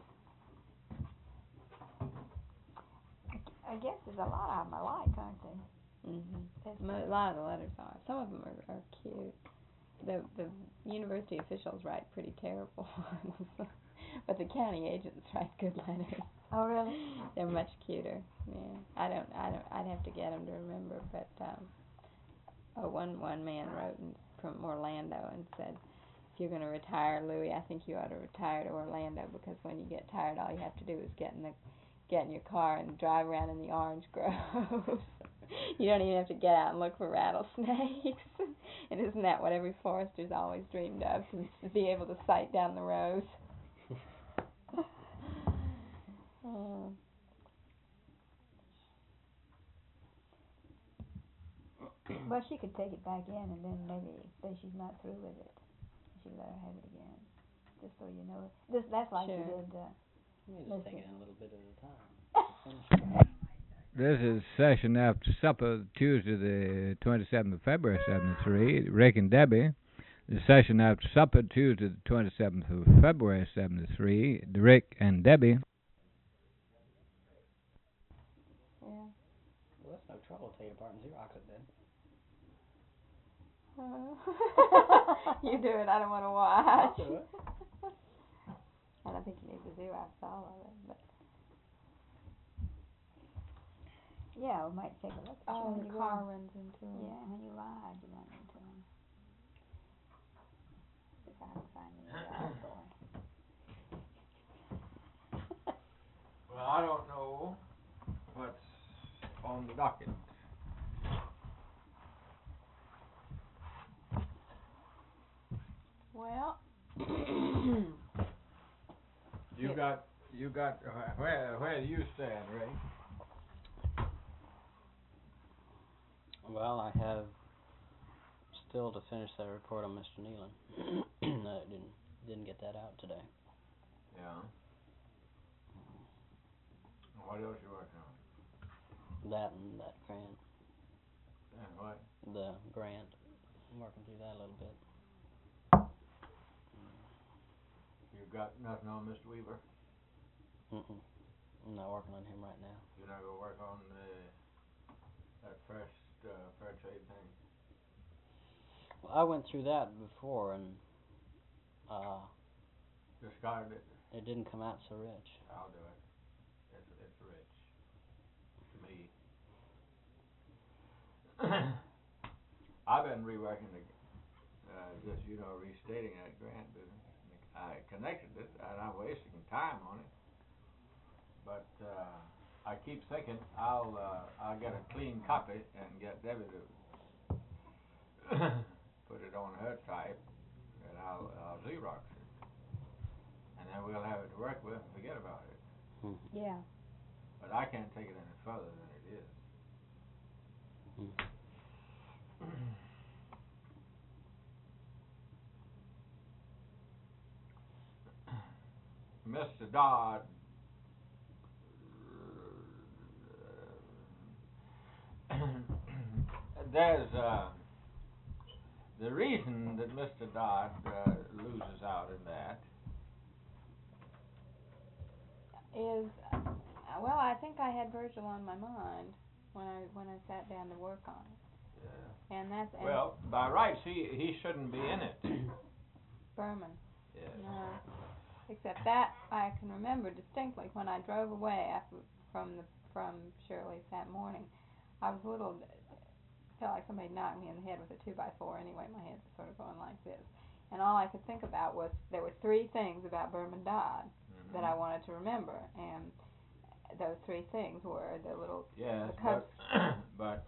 I guess there's a lot of them I like, aren't they? A lot of the letters are. Some of them are cute. The university officials write pretty terrible ones, but the county agents write good letters. Oh, really? They're much cuter. Yeah, I'd have to get them to remember. But one man wrote from Orlando and said, if you're going to retire, Louis, I think you ought to retire to Orlando, because when you get tired, all you have to do is get in your car and drive around in the orange groves. You don't even have to get out and look for rattlesnakes. And isn't that what every forester's always dreamed of, to be able to sight down the rows? Well, she could take it back in, and then maybe say she's not through with it. She'd let her have it again, just so you know. That's like Sure. you did. You just take it in a little bit at a time. This is session after supper, Tuesday, the 27th of February, 73. Rick and Debbie. The session after supper, Tuesday, the 27th of February, 73. Rick and Debbie. Yeah. Well, that's no trouble. Take it apart and Xerox it then. You do it. I don't want to watch. I'll do it. I don't think you need to Xerox all of it, but Yeah, we might take a look. At you Oh, when the you car go. runs into him. Yeah, when you ride, you run into them. If I can find the yard boy. Well, I don't know what's on the docket. Well, You got where do you stand, Ray? Well, I have still to finish that report on Mr. Nealon. I didn't get that out today. Yeah. What else you working on? That and that grant. And what? The grant. I'm working through that a little bit. You got nothing on Mr. Weaver? I'm not working on him right now. You're not gonna work on that fair trade thing? Well, I went through that before and Discarded it? it didn't come out so rich. I'll do it. It's rich. To me. I've been reworking just restating that grant business. I connected it, and I'm wasting time on it. But I keep thinking I'll get a clean copy and get Debbie to put it on her type, and I'll Xerox it, and then we'll have it to work with and forget about it. Yeah. But I can't take it any further than it is. Mr. Dodd there's the reason that Mr. Dodd loses out in that is well, I think I had Virgil on my mind when I sat down to work on it. Yeah. And that's well, by rights he shouldn't be in it. Berman. Yes. No. Except that I can remember distinctly when I drove away from Shirley's that morning. I was a little felt like somebody knocked me in the head with a 2x4. Anyway, my head was sort of going like this, and all I could think about was there were three things about Berman Dodd that I wanted to remember, and those three things were the little yes, the Cubs. but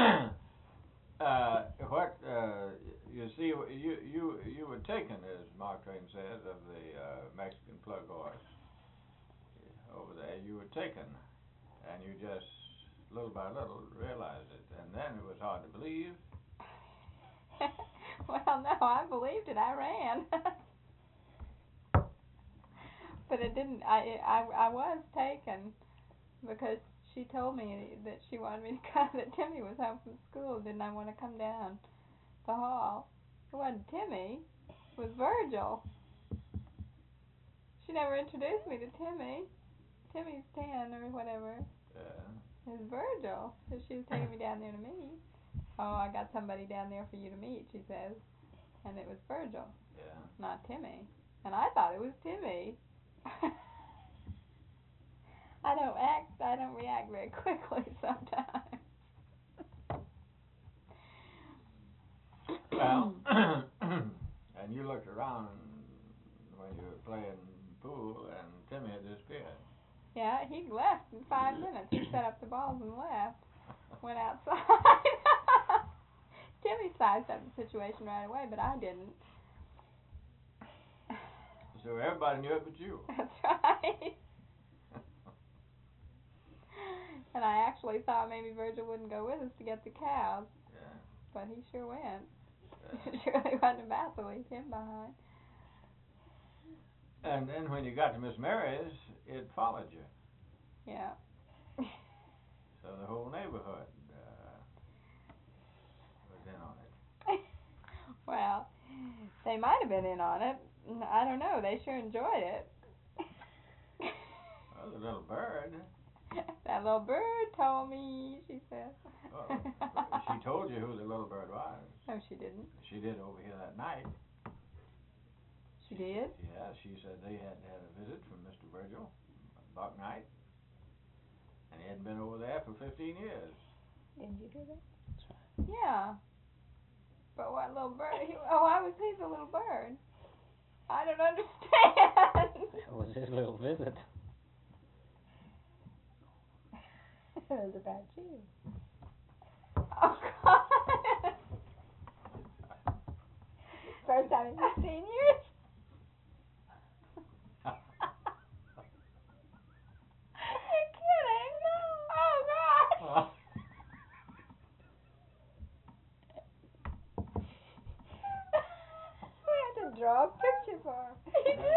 what you see, you were taken, as Mark Twain says, of the Mexican plug horse over there. You were taken, and you just little by little realized it, and then it was hard to believe. Well, no, I believed it. I ran. But it didn't. I was taken because she told me that she wanted me to come. That Timmy was home from school. Didn't I want to come down the hall? It wasn't Timmy. It was Virgil. She never introduced me to Timmy. Timmy's 10 or whatever. Yeah. It was Virgil. So she was taking me down there to meet. Oh, I got somebody down there for you to meet, she says. And it was Virgil. Yeah. Not Timmy. And I thought it was Timmy. I don't react very quickly sometimes. Well, and you looked around when you were playing pool, and Timmy had disappeared. Yeah, he left in 5 minutes. He set up the balls and left. Went outside. Timmy sized up the situation right away, but I didn't. So everybody knew it but you. That's right. And I actually thought maybe Virgil wouldn't go with us to get the cows. Yeah. But he sure went. Yeah. It surely wasn't about to leave him behind. And then when you got to Miss Mary's, it followed you. Yeah. So the whole neighborhood was in on it. Well, they might have been in on it. I don't know. They sure enjoyed it. Well, the little bird. That little bird told me, she said. Oh, she told you who the little bird was. No, she didn't. She did over here that night. She did? Yeah, she said they had a visit from Mr. Virgil, Buck Knight. And he hadn't been over there for 15 years. Didn't you do that? Yeah. But what little bird? Why was he the little bird? I don't understand. That was his little visit. It was about you. Oh, God. First time in 15 years. You're kidding. Oh, God. We had to draw a picture for him. You do?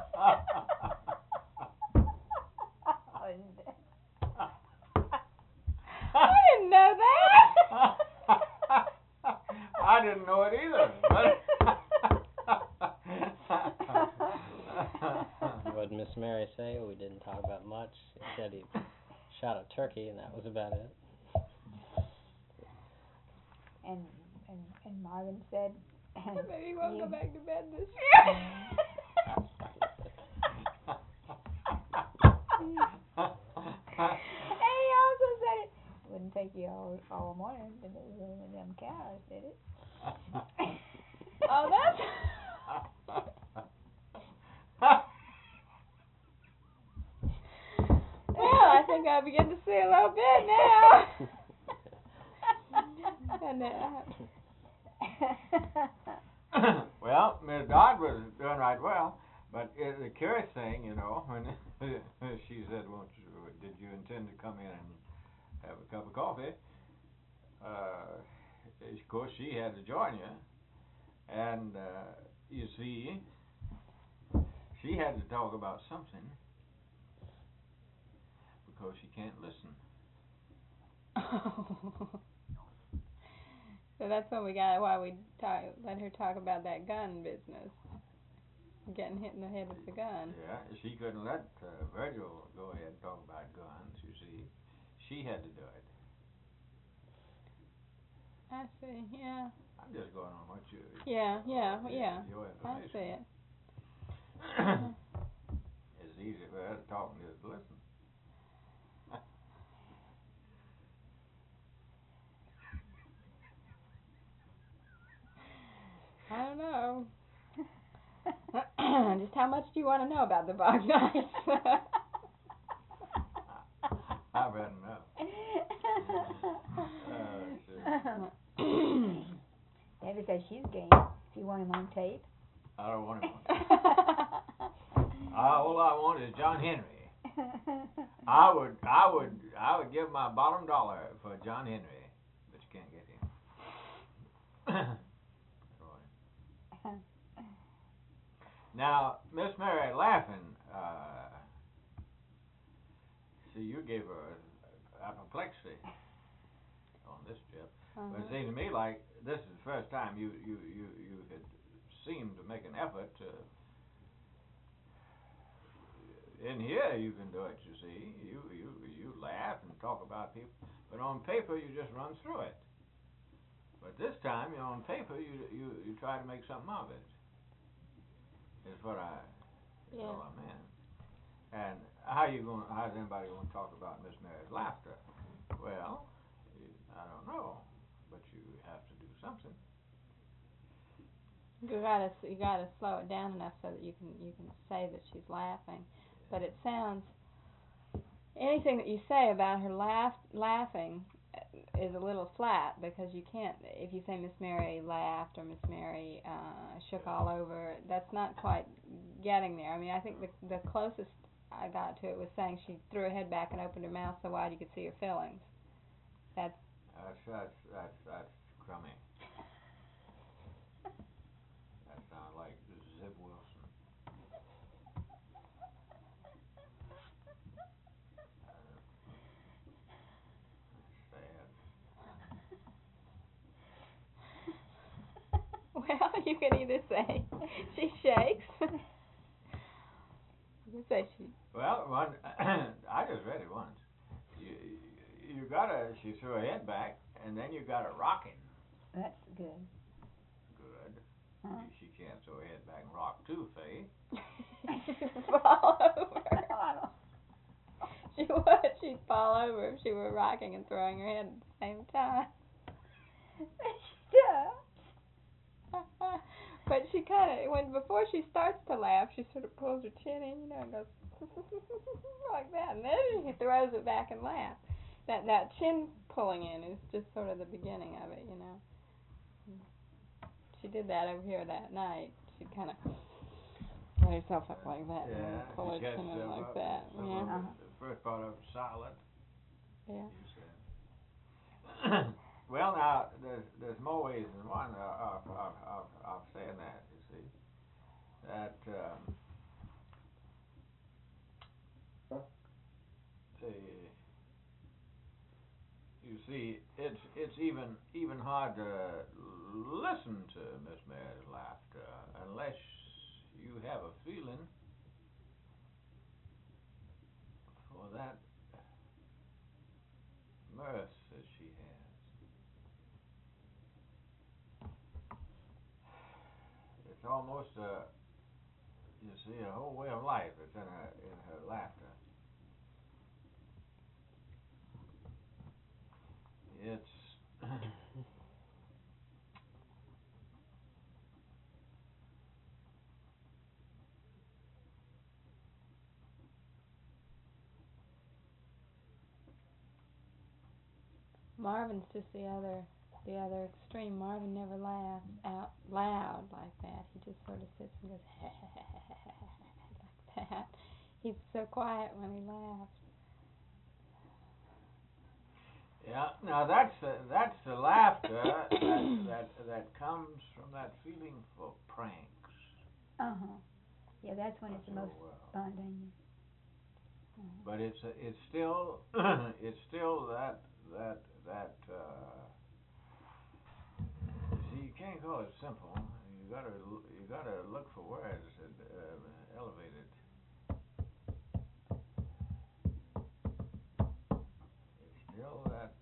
I didn't know that. I didn't know it either. What did Miss Mary say? We didn't talk about much. He said he shot a turkey, and that was about it. And Marvin said, Maybe he won't go back to bed this year. And he also said it wouldn't take you all morning to move them cows, did it? Oh, that's... Well, I think I begin to see a little bit now. And Well, Miss Dodd was doing right well, but the curious thing, you know, when she said, did you intend to come in and have a cup of coffee? Of course, she had to join you, and you see, she had to talk about something because she can't listen. So that's when we let her talk about that gun business. Getting hit in the head with the gun. Yeah, she couldn't let Virgil go ahead and talk about guns, you see. She had to do it. I see, yeah. I'm just going on what you... Yeah. Your I information. see it. It's easy for her to talk and just listen. I don't know. Just how much do you want to know about the Bog Knights? I better know. Debbie says she's game. If you want him on tape. I don't want him on tape. All I want is John Henry. I would give my bottom dollar for John Henry, but you can't get him. Now, Miss Mary laughing, see, you gave her apoplexy on this trip. But it seems to me like this is the first time you had seemed to make an effort to. In here, you can do it. You see, you laugh and talk about people, but on paper you just run through it. But this time, on paper, you try to make something of it. Is what I meant. And how's anybody going to talk about Miss Mary's laughter? Well, I don't know, but you have to do something. You gotta slow it down enough so that you can say that she's laughing. But it sounds, anything that you say about her laughing is a little flat, because you can't, if you say Miss Mary laughed or Miss Mary shook all over, that's not quite getting there. I mean, I think the closest I got to it was saying she threw her head back and opened her mouth so wide you could see her fillings. That's crummy. That sounds like Zip Wilson. Well, you can either say she shakes. You can say she. Well, I just read it once. She threw her head back, and then you got her rocking. That's good. Good. Huh? She can't throw her head back and rock too, Faye. Fall over. She would. She'd fall over if she were rocking and throwing her head at the same time. But she kind of, before she starts to laugh, she sort of pulls her chin in, and goes like that, and then she throws it back and laughs. That chin pulling in is just sort of the beginning of it, She did that over here that night. She'd kind of get herself up like that, and pull her chin in like that. The first part of it solid. Yeah. You said. Well, now there's more ways than one of saying that. You see that. You see, it's even hard to listen to Miss Mary's laughter unless you have a feeling for that mirth that she has. It's almost you see, a whole way of life is in her laughter. It's Marvin's just the other extreme. Marvin never laughs out loud like that. He just sort of sits and goes like that. He's so quiet when he laughs. yeah. Now that's the laughter that comes from that feeling for pranks. Yeah, that's when it's the most spontaneous. But it's still it's still that see, you can't call it simple. You gotta look for words that elevate it. It's still that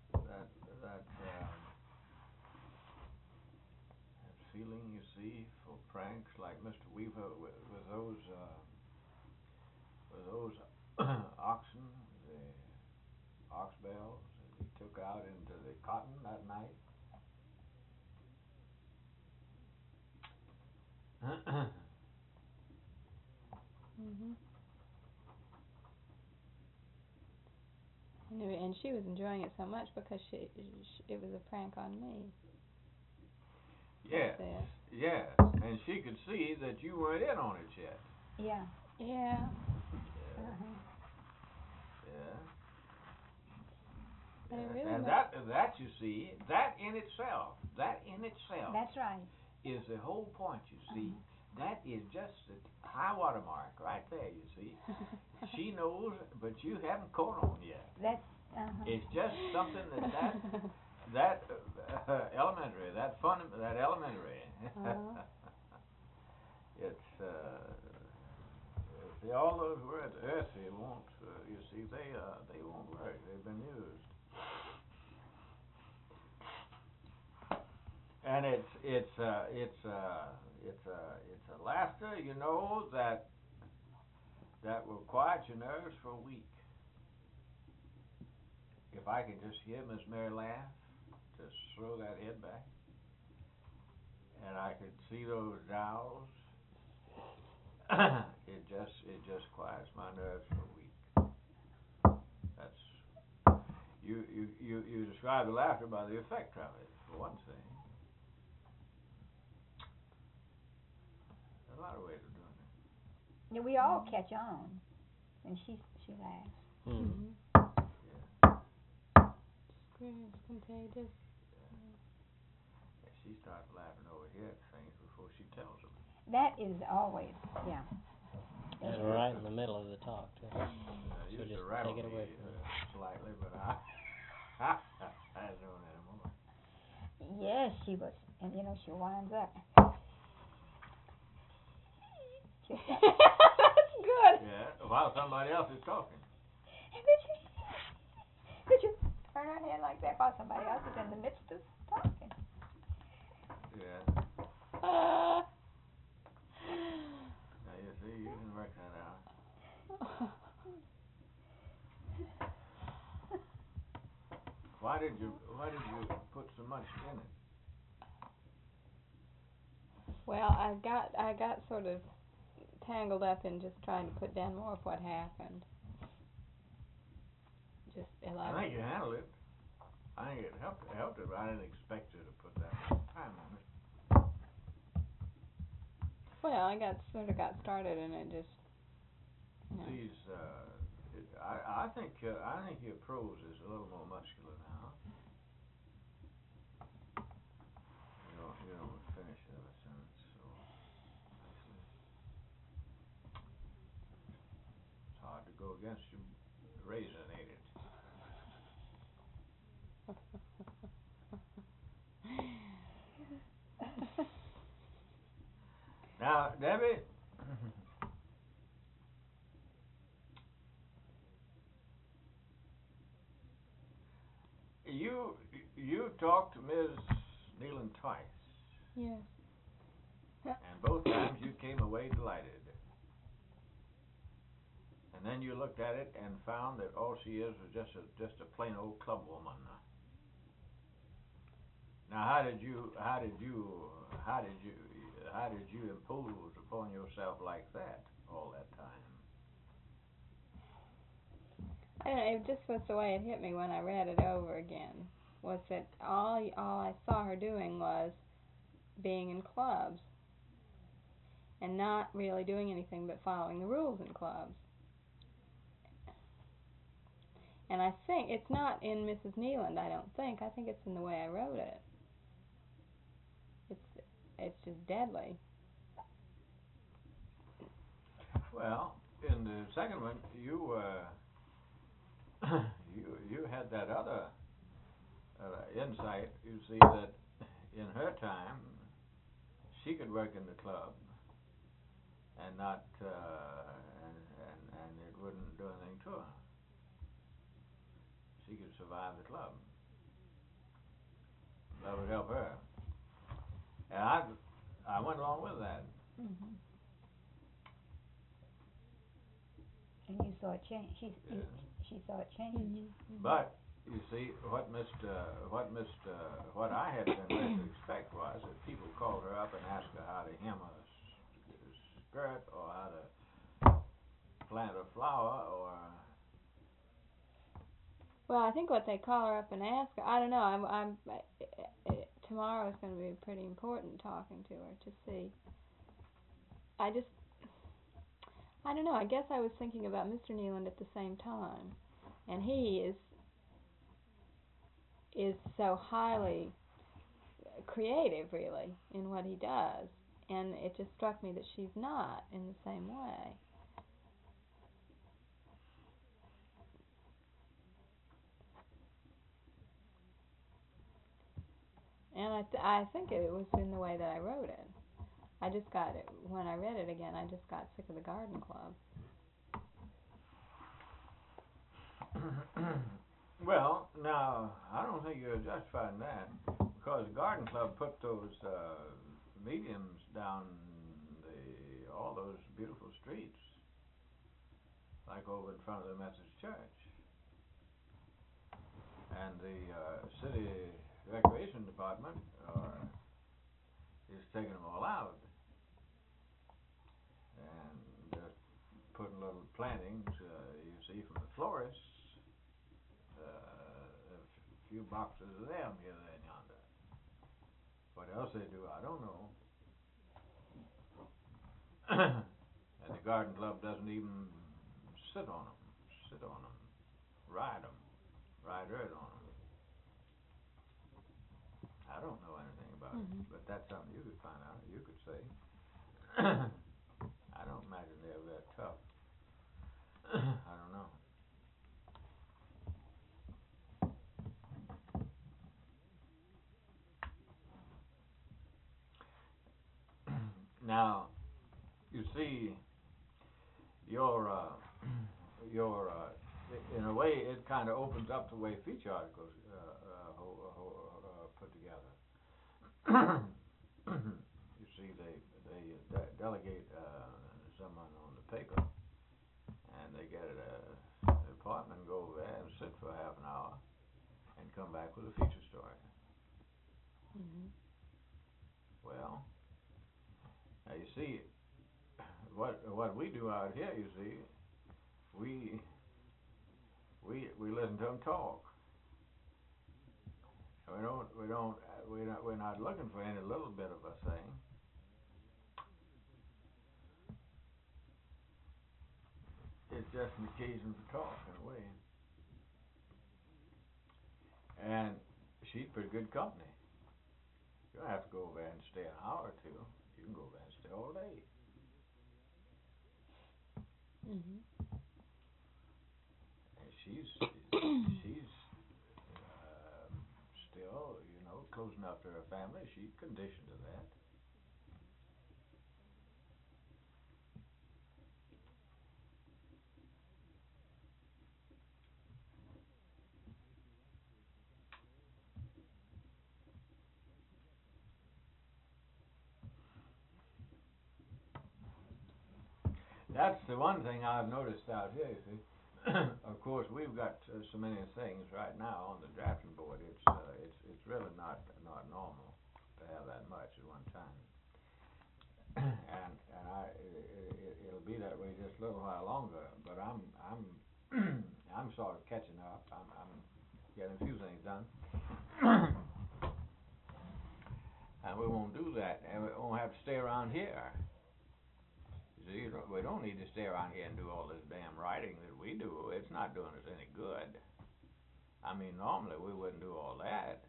feeling you see for pranks like Mr. Weaver with those oxen, the ox bells that he took out into the cotton that night. And she was enjoying it so much because it was a prank on me. Yes, and she could see that you weren't in on it yet. Yeah. Yeah. But it really and that you see, that in itself. That's right. Is the whole point, you see. That is just the high water mark right there, you see. She knows, but you haven't caught on yet. That's It's just something that elementary, that elementary. It's see, all those words earthy won't. You see, they won't work. They've been used. And it's a laughter, that will quiet your nerves for a week. If I could just hear Miss Mary laugh, just throw that head back, and I could see those jowls, it just quiets my nerves for a week. That's you describe the laughter by the effect of it, for one thing. A lot of ways of doing it. Yeah, we all catch on, and she laughs. It's contagious. She starts laughing over here at things before she tells them. That is always, yeah. And right in the middle of the talk, too. You So used just to rattle take it away me from me. slightly, but I don't know anymore. Yes, she was, and she winds up. That's good. Yeah, while somebody else is talking. Did you turn her head like that while somebody else is in the midst of talking? Yeah. Now you see, you can work that out. why did you put so much in it? Well, I got sort of tangled up in just trying to put down more of what happened. Just I elaborate. think you handled it. I think it helped it, but I didn't expect you to put that much time on it. Well, I got started and it just. You know. These, I think your prose is a little more muscular now. You don't finish it a sentence, so it's hard to go against you. Raisin ate it. Now, Debbie, you talked to Ms. Nealon twice. Yes. And both times you came away delighted. And then you looked at it and found that all she is was just a plain old club woman. Now, how did you impose upon yourself like that all that time? I don't know, it just was the way it hit me when I read it over again. Was that all I saw her doing was being in clubs and not really doing anything but following the rules in clubs. And I think it's not in Mrs. Nealon, I don't think. I think it's in the way I wrote it. It's just deadly. Well, in the second one, you you had that other insight. You see that in her time, she could work in the club and not and it wouldn't do anything to her. She could survive the club. That would help her. And I went along with that. Mm-hmm. And you saw it change. She saw it change. Mm-hmm. But you see, what I had been led to expect was that people called her up and asked her how to hem a skirt or how to plant a flower or. Well, I think what they call her up and ask her, I don't know. Tomorrow is going to be pretty important talking to her to see. I don't know. I guess I was thinking about Mr. Nealon at the same time, and he is so highly creative, really, in what he does, and it just struck me that she's not in the same way. And I think it was in the way that I wrote it. I just got it, when I read it again, I just got sick of the garden club. Well, now, I don't think you're justified in that, because the garden club put those mediums down all those beautiful streets, like over in front of the Methodist Church. And the city recreation department is taking them all out and they're putting little plantings you see from the florists, a few boxes of them here, there, and yonder. What else they do, I don't know. And the garden club doesn't even sit on them, ride earth on them. I don't know anything about it, but that's something you could find out. You could say. I don't imagine they're that tough. I don't know. Now, you see, your in a way, it kind of opens up the way feature articles put together. You see, they delegate someone on the paper, and they get a department, go over there and sit for half an hour, and come back with a feature story. Mhm. Well, now you see, what we do out here, you see, we listen to them talk. We're not looking for any little bit of a thing. It's just an occasion for talk in a way. And she's pretty good company. You don't have to go over there and stay an hour or two. You can go over there and stay all day. Mhm. And she's still, close enough to her family. She's conditioned to that. That's the one thing I've noticed out here, you see. Of course, we've got so many things right now on the drafting board. It's really not normal to have that much at one time. and it'll be that way just a little while longer. But I'm I'm sort of catching up. I'm getting a few things done. And we won't do that, and we won't have to stay around here. See, we don't need to stay around here and do all this damn writing that we do. It's not doing us any good. I mean, normally we wouldn't do all that.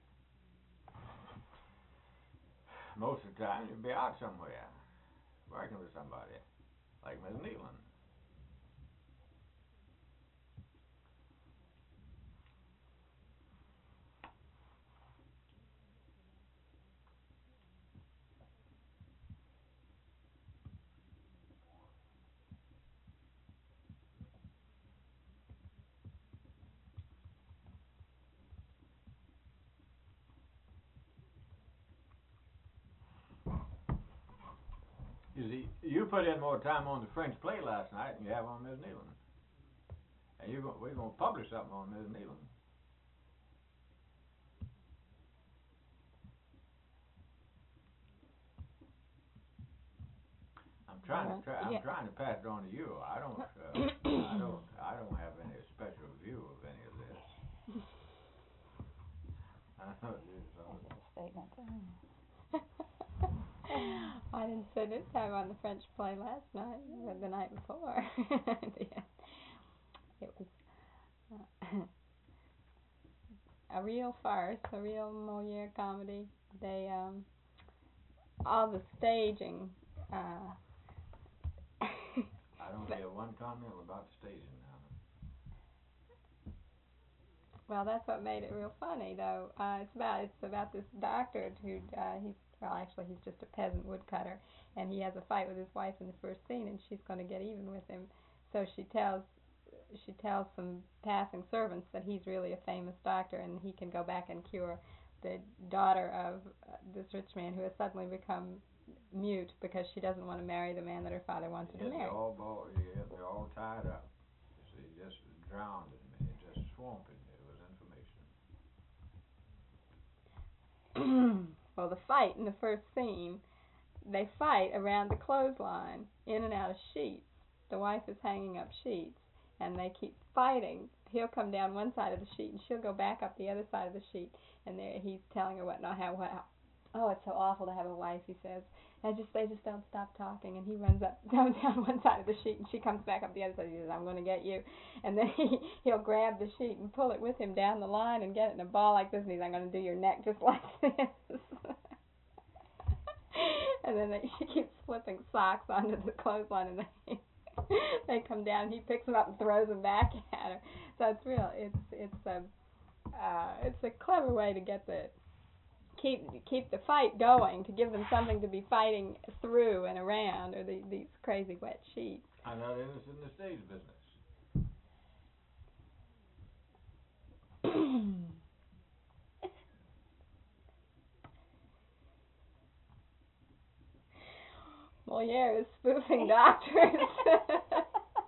Most of the time, you'd be out somewhere, working with somebody, like Miss Nealon. You see, you put in more time on the French play last night than you have on Miss Nealon. And we're going to publish something on Miss Nealon. I'm trying to pass it on to you. I don't have any special view of any of this. Statement. I didn't spend any time on the French play last night, or the night before. Yeah. It was a real farce, a real Moliere comedy. They, all the staging. I don't hear one comment about the staging now. Well, that's what made it real funny, though. It's about this doctor who he's just a peasant woodcutter, and he has a fight with his wife in the first scene, and she's going to get even with him. So she tells some passing servants that he's really a famous doctor, and he can go back and cure the daughter of this rich man who has suddenly become mute because she doesn't want to marry the man that her father wanted to marry. They're all tied up. You see, just drowned in me, just swamping me with information. Well, the fight in the first scene, they fight around the clothesline, in and out of sheets. The wife is hanging up sheets, and they keep fighting. He'll come down one side of the sheet, and she'll go back up the other side of the sheet. And he's telling her oh, it's so awful to have a wife, he says. They just don't stop talking. And he runs down one side of the sheet, and she comes back up the other side. He says, I'm going to get you. And then he'll grab the sheet and pull it with him down the line and get it in a ball like this. And he's, I'm going to do your neck just like this. And then she keeps flipping socks onto the clothesline, and they come down, and he picks them up and throws them back at her. So it's a clever way to get keep the fight going, to give them something to be fighting through and around, or these crazy wet sheets. I'm not interested in the stage business. Moliere is spoofing doctors.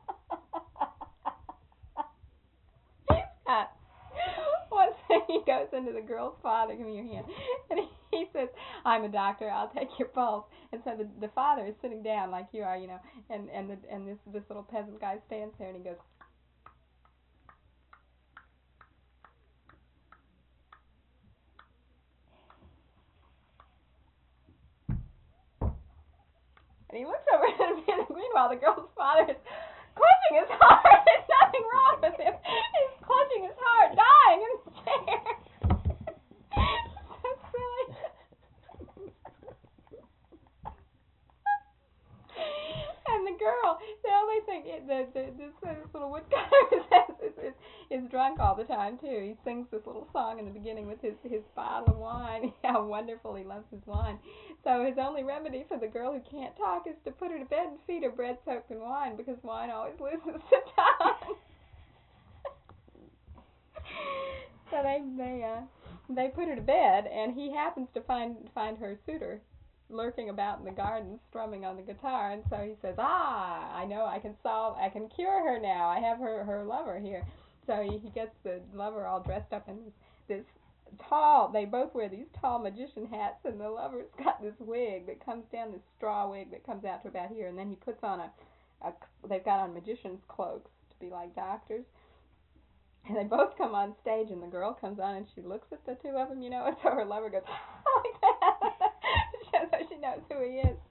One thing he goes, gets into the girl's father. Give me your hand. And he says, I'm a doctor. I'll take your pulse. And so the father is sitting down like you are, and this little peasant guy stands there and he goes. And he looks over at him, and meanwhile the girl's father is clutching his heart. There's nothing wrong with him. He's clutching his heart, dying in his chair. So silly. And the girl, the only thing, this little woodcutter is drunk all the time too. He sings this little song in the beginning with his bottle of wine. How wonderful he loves his wine. So his only remedy for the girl who can't talk is to put her to bed and feed her bread soaked in wine, because wine always loses the tongue. So they put her to bed, and he happens to find her suitor lurking about in the garden, strumming on the guitar, and so he says, I know I can cure her now. I have her lover here. So he gets the lover all dressed up in this tall, they both wear these tall magician hats, and the lover's got this wig that comes down, this straw wig that comes out to about here, and then he puts on they've got on magician's cloaks to be like doctors. And they both come on stage, and the girl comes on, and she looks at the two of them, and so her lover goes, like that. So she knows who he is.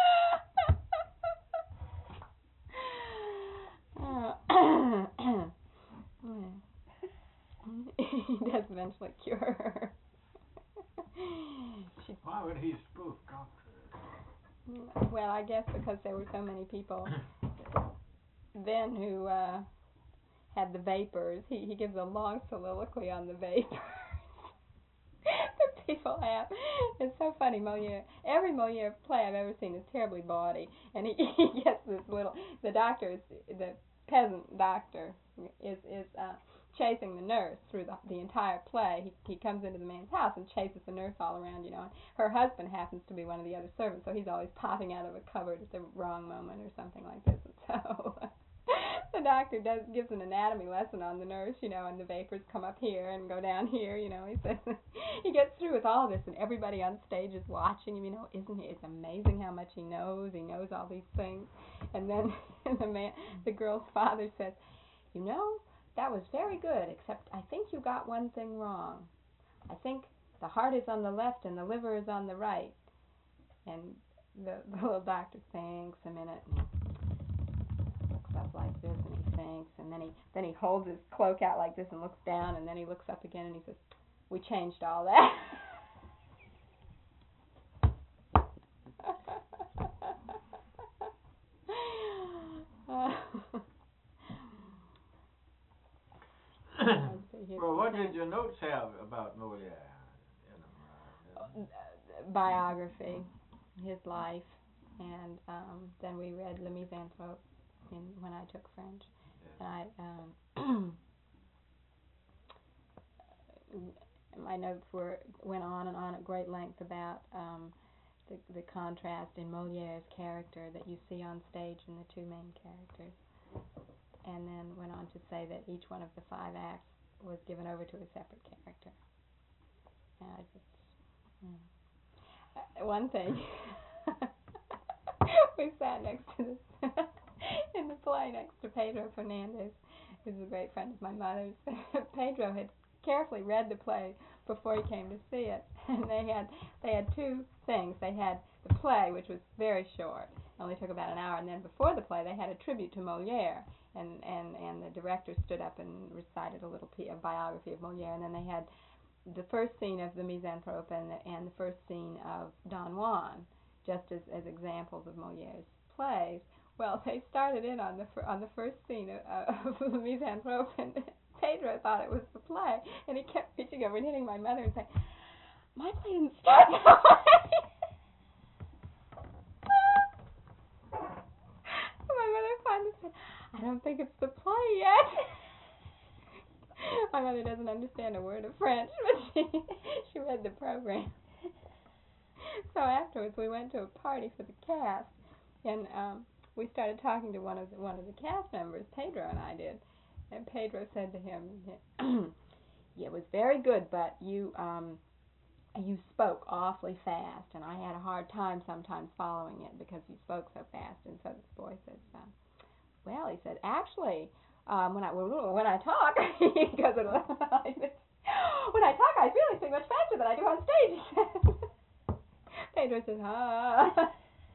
He does eventually cure her. Why would he spoof doctors? Well, I guess because there were so many people then who had the vapors. He gives a long soliloquy on the vapors that people have. It's so funny. Moliere, every Moliere play I've ever seen is terribly bawdy, and he gets this little. The doctor, the peasant doctor, is chasing the nurse through the entire play. He comes into the man's house and chases the nurse all around, and her husband happens to be one of the other servants, so he's always popping out of a cupboard at the wrong moment or something like this. And so the doctor gives an anatomy lesson on the nurse, and the vapors come up here and go down here, he says. He gets through with all this, and everybody on stage is watching him, isn't he? It's amazing how much he knows. He knows all these things. And then the girl's father says, that was very good, except I think you got one thing wrong. I think the heart is on the left and the liver is on the right. And the little doctor thinks a minute, and he looks up like this, and he thinks, and then he holds his cloak out like this and looks down, and then he looks up again and he says, we changed all that. Well, what did your notes have about Moliere? Biography, his life, and then we read Le Misanthrope when I took French. Yes. And my notes went on and on at great length about the contrast in Moliere's character that you see on stage in the two main characters, and then went on to say that each one of the 5 acts was given over to a separate character. And I just, one thing, we sat next to this in the play next to Pedro Fernandez, who's a great friend of my mother's. Pedro had carefully read the play before he came to see it, and they had 2 things. They had the play, which was very short, only took about an hour, and then before the play they had a tribute to Moliere, and the director stood up and recited a biography of Moliere, and then they had the first scene of the Misanthrope and the first scene of Don Juan, just as examples of Moliere's plays. Well, they started in on the first scene of the Misanthrope, and Pedro thought it was the play, and he kept reaching over and hitting my mother and saying, "My play didn't start that way." My mother finally said, "I don't think it's the play yet." My mother doesn't understand a word of French, but she read the program. So afterwards, we went to a party for the cast, and we started talking to one of the cast members. Pedro and I did, and Pedro said to him, it was very good, but you spoke awfully fast, and I had a hard time sometimes following it because you spoke so fast. And so this boy says, well, he said, actually, when I talk, he goes, when I talk, I really speak much faster than I do on stage, he says. Pedro says, ah.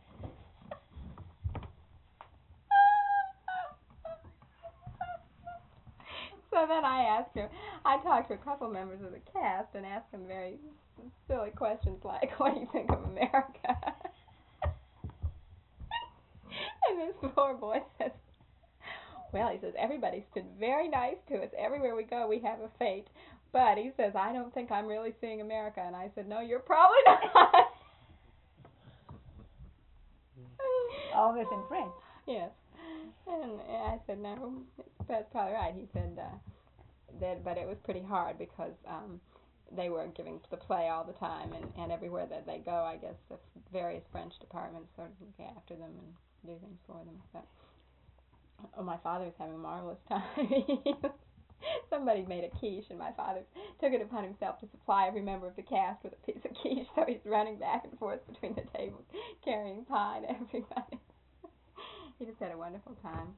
So then I talked to a couple members of the cast and asked them very silly questions like, what do you think of America? And this poor boy says, well, he says, everybody's been very nice to us. Everywhere we go, we have a fate. But he says, I don't think I'm really seeing America. And I said, no, you're probably not. All this in French. Yes. And I said, no, that's probably right. He said but it was pretty hard because they were giving the play all the time, and everywhere that they go, I guess the various French departments sort of look after them and do things for them. But my father was having a marvelous time. Somebody made a quiche, and my father took it upon himself to supply every member of the cast with a piece of quiche, so he's running back and forth between the tables, carrying pie to everybody. He just had a wonderful time.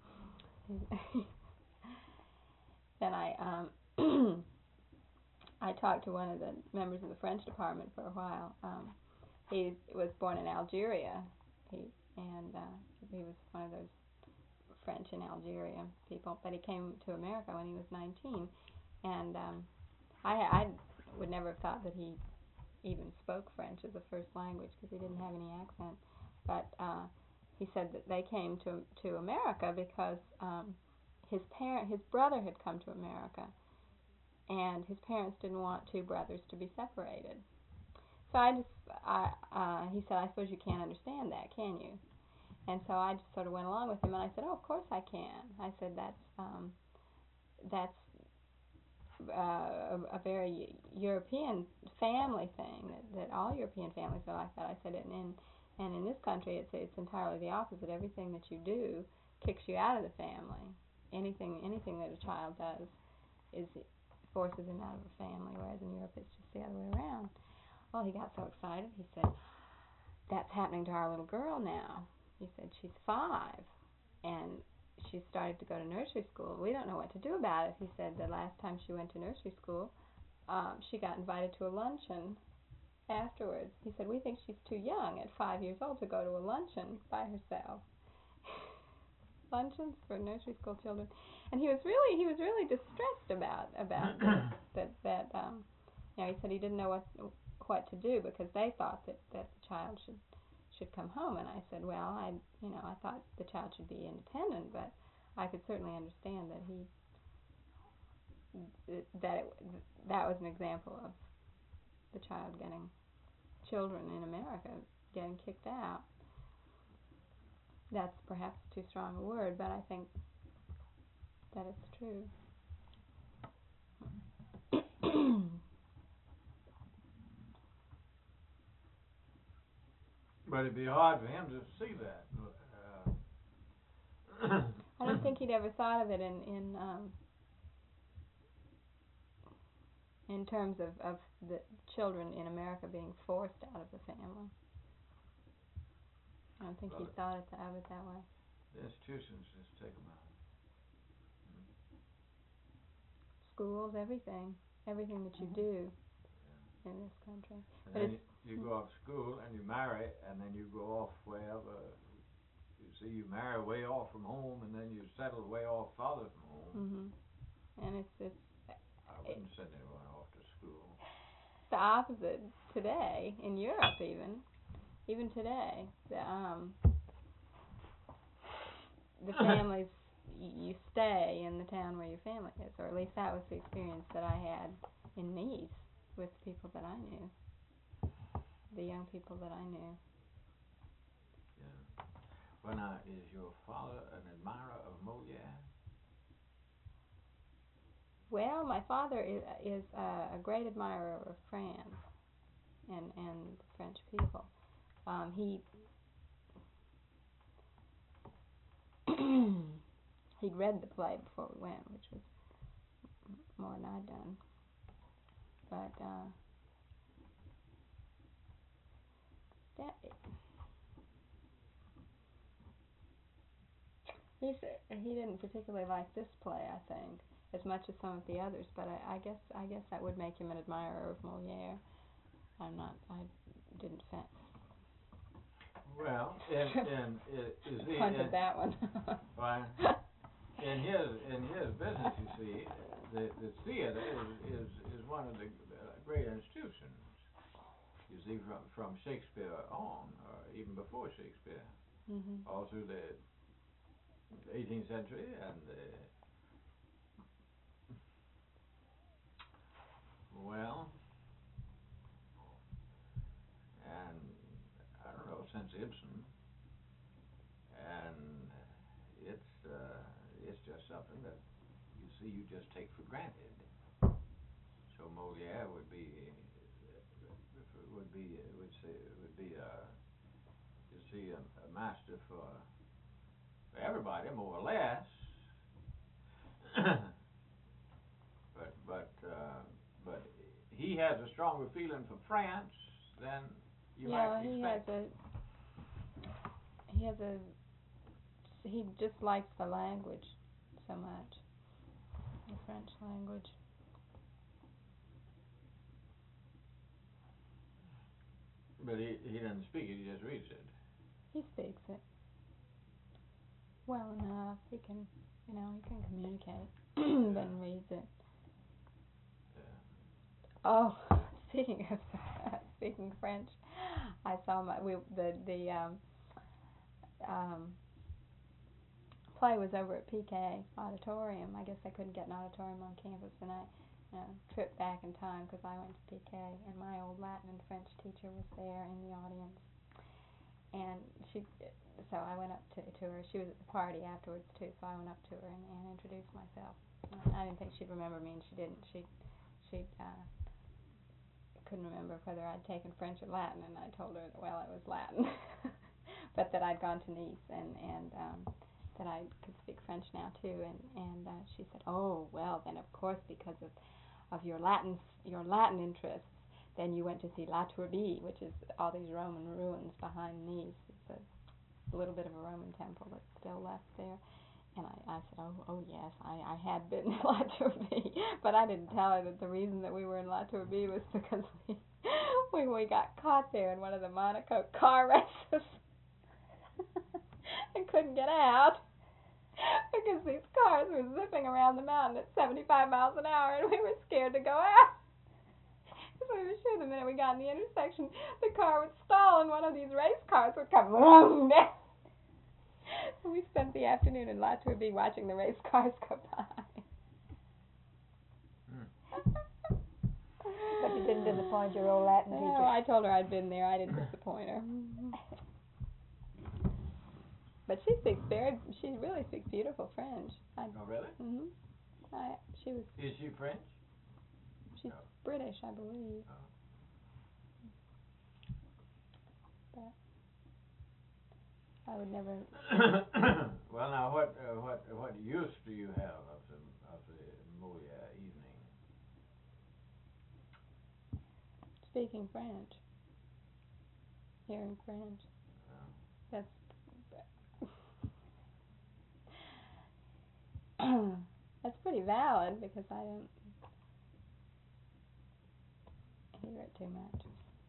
Then I talked to one of the members of the French department for a while. He was born in Algeria. He was one of those French in Algeria people, but he came to America when he was 19, and I would never have thought that he even spoke French as a first language because he didn't have any accent. But he said that they came to America because his brother had come to America, and his parents didn't want two brothers to be separated. So he said, I suppose you can't understand that, can you? And so I just sort of went along with him, and I said, oh, of course I can. I said, that's a very European family thing, that all European families are like that. I said, and in this country, it's entirely the opposite. Everything that you do kicks you out of the family. Anything that a child does forces him out of a family, whereas in Europe it's just the other way around. Well, he got so excited. He said, that's happening to our little girl now. He said, she's 5, and she started to go to nursery school. We don't know what to do about it. He said the last time she went to nursery school, she got invited to a luncheon afterwards. He said, we think she's too young at 5 years old to go to a luncheon by herself. Luncheons for nursery school children. And he was really distressed about that he said he didn't know what to do because they thought that the child should come home. And I said, well, I thought the child should be independent, but I could certainly understand that that was an example of the children in America getting kicked out. That's perhaps too strong a word, but I think that it's true. But it'd be hard for him to see that. I don't think he'd ever thought of it in terms of the children in America being forced out of the family. I don't think he thought of it that way. The institutions just take them out. Schools, everything that you do in this country. And but then you go off school and you marry, and then you go off wherever. You see, you marry way off from home, and then you settle way off farther from home. Mm-hmm. And it's. I wouldn't send anyone off to school. It's the opposite today in Europe, even today. The families, you stay in the town where your family is, or at least that was the experience that I had in Nice with people that I knew, the young people that I knew. Yeah. Well, now, is your father an admirer of Molière? Well, my father is a great admirer of France and the French people. He'd read the play before we went, which was more than I'd done. But he didn't particularly like this play, I think, as much as some of the others. But I guess that would make him an admirer of Molière. I didn't Well, punted that one. Why? In his business, you see, the theater is one of the great institutions. You see, from Shakespeare on, or even before Shakespeare, all through the 18th century and and I don't know, since Ibsen, and it's just something that you see you just take for granted. So Molière would be a master for everybody, more or less. but he has a stronger feeling for France than you might expect. He just likes the language so much, the French language. But he doesn't speak it, he just reads it. He speaks it well enough. He can communicate, then reads it. Yeah. Oh, speaking French, I saw the play was over at PK Auditorium. I guess I couldn't get an auditorium on campus, and I tripped back in time because I went to PK, and my old Latin and French teacher was there in the audience. And so I went up to her. She was at the party afterwards too, so I went up to her and introduced myself. I didn't think she'd remember me, and she didn't. She couldn't remember whether I'd taken French or Latin, and I told her that, well, it was Latin, but that I'd gone to Nice and that I could speak French now too. And she said, "Oh, well, then of course because of your Latin interests, then you went to see La Turbie, which is all these Roman ruins behind Nice. It's a little bit of a Roman temple that's still left there." And I said, oh yes, I had been in La Turbie, but I didn't tell her that the reason that we were in La Turbie was because we got caught there in one of the Monaco car races and couldn't get out because these cars were zipping around the mountain at 75 miles an hour, and we were scared to go out. So we were sure the minute we got in the intersection, the car would stall and one of these race cars would come down. So we spent the afternoon in La Turbie watching the race cars go by. But you didn't disappoint your old Latin teacher. No, I told her I'd been there. I didn't disappoint her. But she really speaks beautiful French. Oh, really? She was. Is she French? She's British, I believe. Oh. But I would never. Well, now, what use do you have of the Molière evening? Speaking French. Hearing French. That's pretty valid because I don't hear it too much.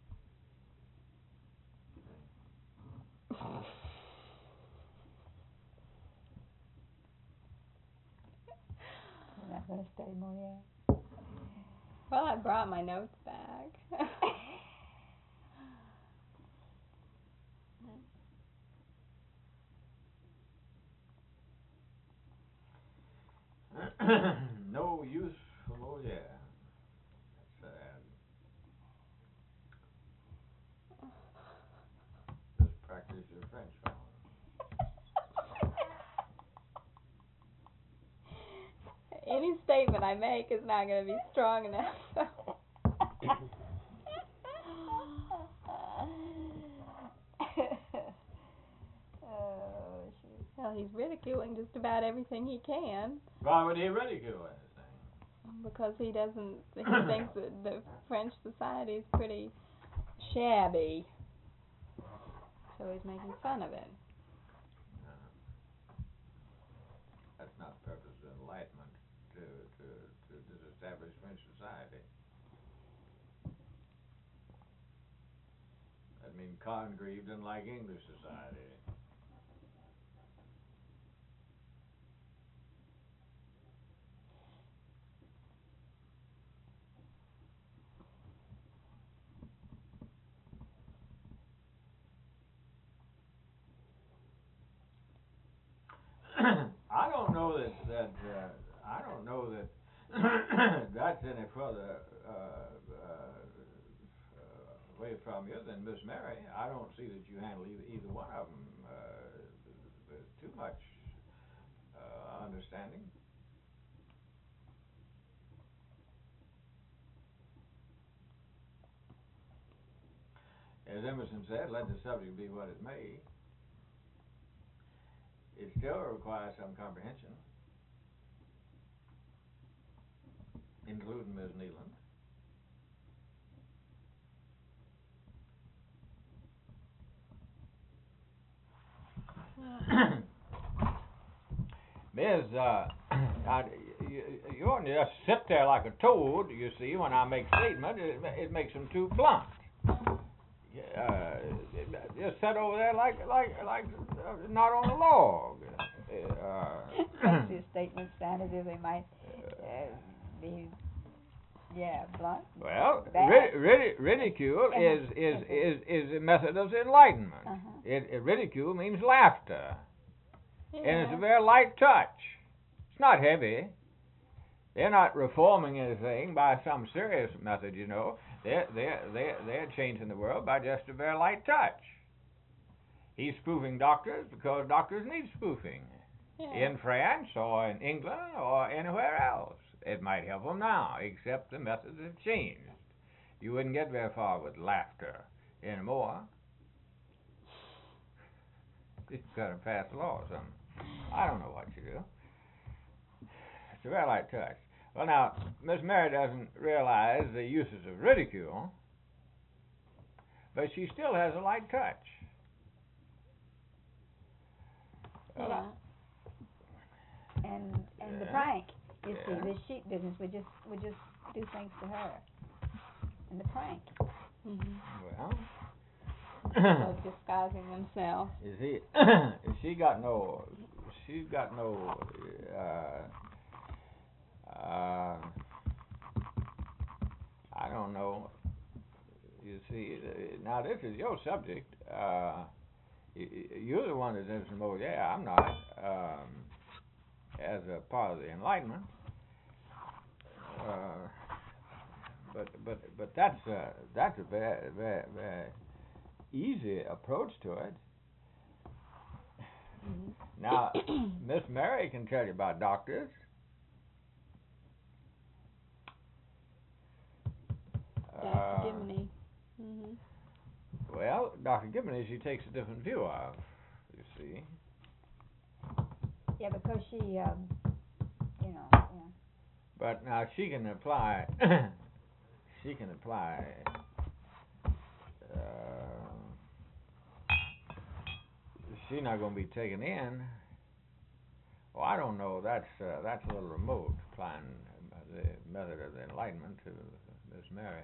You're not going to study Molière? Well, I brought my notes back. No use for Molière. That's sad. Just practice your French, fellow. Any statement I make is not going to be strong enough. Well, he's ridiculing just about everything he can. Why would he ridicule anything? because he doesn't. He thinks that the French society is pretty shabby, so he's making fun of it. That's not the purpose of enlightenment, to disestablish French society. I mean, Congreve didn't like English society. I don't know that that's any further away from you than Miss Mary. I don't see that you handle either one of them with too much understanding. As Emerson said, let the subject be what it may. It still requires some comprehension, including Ms. Neeland. Ms., you oughtn't to just sit there like a toad, you see, when I make statements. It makes them too blunt. Just sit over there like not on a log. Makes your statements sound as if they might be, blunt. Well, bad. ridicule is a method of enlightenment. Ridicule means laughter, and it's a very light touch. It's not heavy. They're not reforming anything by some serious method, you know. They're changing the world by just a very light touch. He's spoofing doctors because doctors need spoofing. In France or in England or anywhere else. It might help them now, except the methods have changed. You wouldn't get very far with laughter anymore. You've got to pass a law or something. I don't know what you do. It's a very light touch. Well, now, Miss Mary doesn't realize the uses of ridicule, but she still has a light touch. Well, and the prank, you see, this sheep business would just do things to her. And the prank. Well, So disguising themselves. you see, she's got no I don't know. You see, now this is your subject. You're the one that's in some mode. Yeah, I'm not. As a part of the Enlightenment. But that's a very, very, very easy approach to it. Now, Miss Mary can tell you about doctors. Dr. Gibney. Well, Dr. Gibney, she takes a different view of, you see. Yeah, because she, But now she can apply. She's not going to be taken in. Oh, I don't know. That's a little remote, applying the method of the Enlightenment to Miss Mary.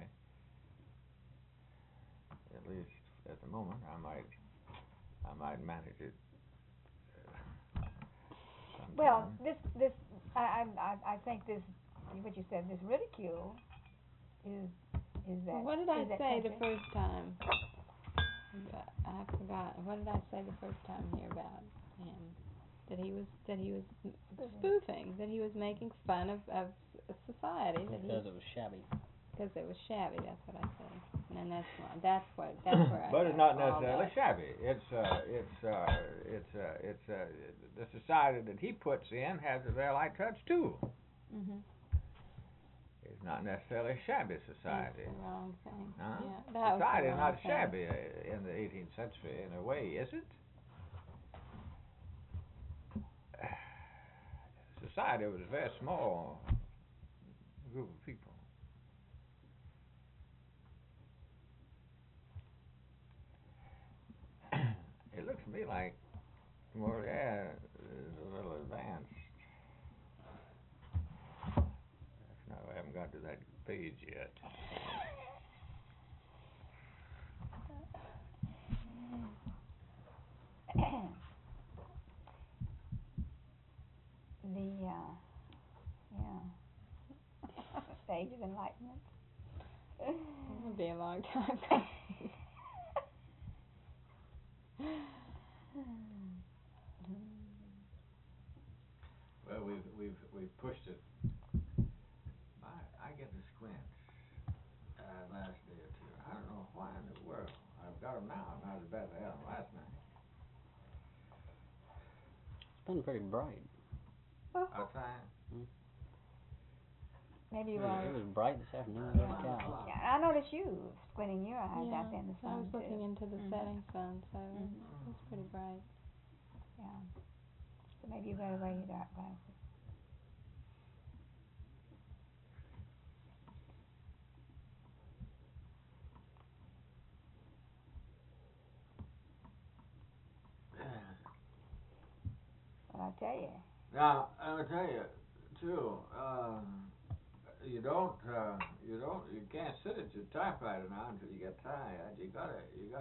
At least at the moment, I might manage it. well, this, I think this, what you said, this ridicule is that. Well, what did I say the country? first time? I forgot. What did I say the first time here about him? That he was spoofing. That he was making fun of society. Because it was shabby. Because it was shabby. That's what I said. And that's where I. But it's not necessarily that. shabby. It's the society that he puts in has a very light touch too. It's not necessarily a shabby society. That's the wrong thing. Huh? Yeah, that Society was is the not wrong thing. shabby in the 18th century in a way, is it? Society was very small group of people. It looks to me like, well, yeah, it's a little advanced. No, I haven't got to that page yet. The Age of Enlightenment. It'll be a long time. Well, we've pushed it. I get the squints last day or two. I don't know why in the world. I've got them now. Not as bad as I had them last night. It's been pretty bright. Outside. Maybe you It are. was bright this afternoon. Holy cow. Yeah, I noticed you squinting your eyes Yeah, out there in the I sun was looking too. into the setting sun, so Mhm. it's pretty bright. Yeah. So maybe you better wear your dark glasses. But I tell you, Now, I'm gonna tell you too. You can't sit at your typewriter now until you get tired. You gotta.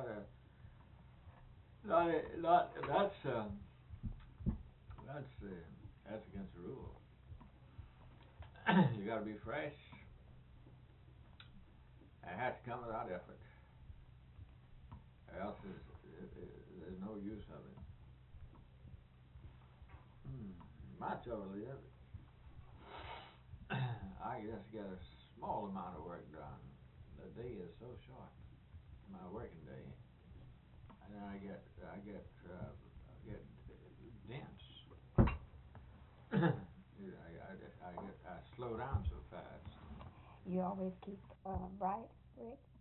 That's against the rules. You gotta be fresh. It has to come without effort, or else there's no use of it. Much overlive. I just get a small amount of work done. The day is so short, my working day, and then I get dense. I slow down so fast. you always keep bright, Rick.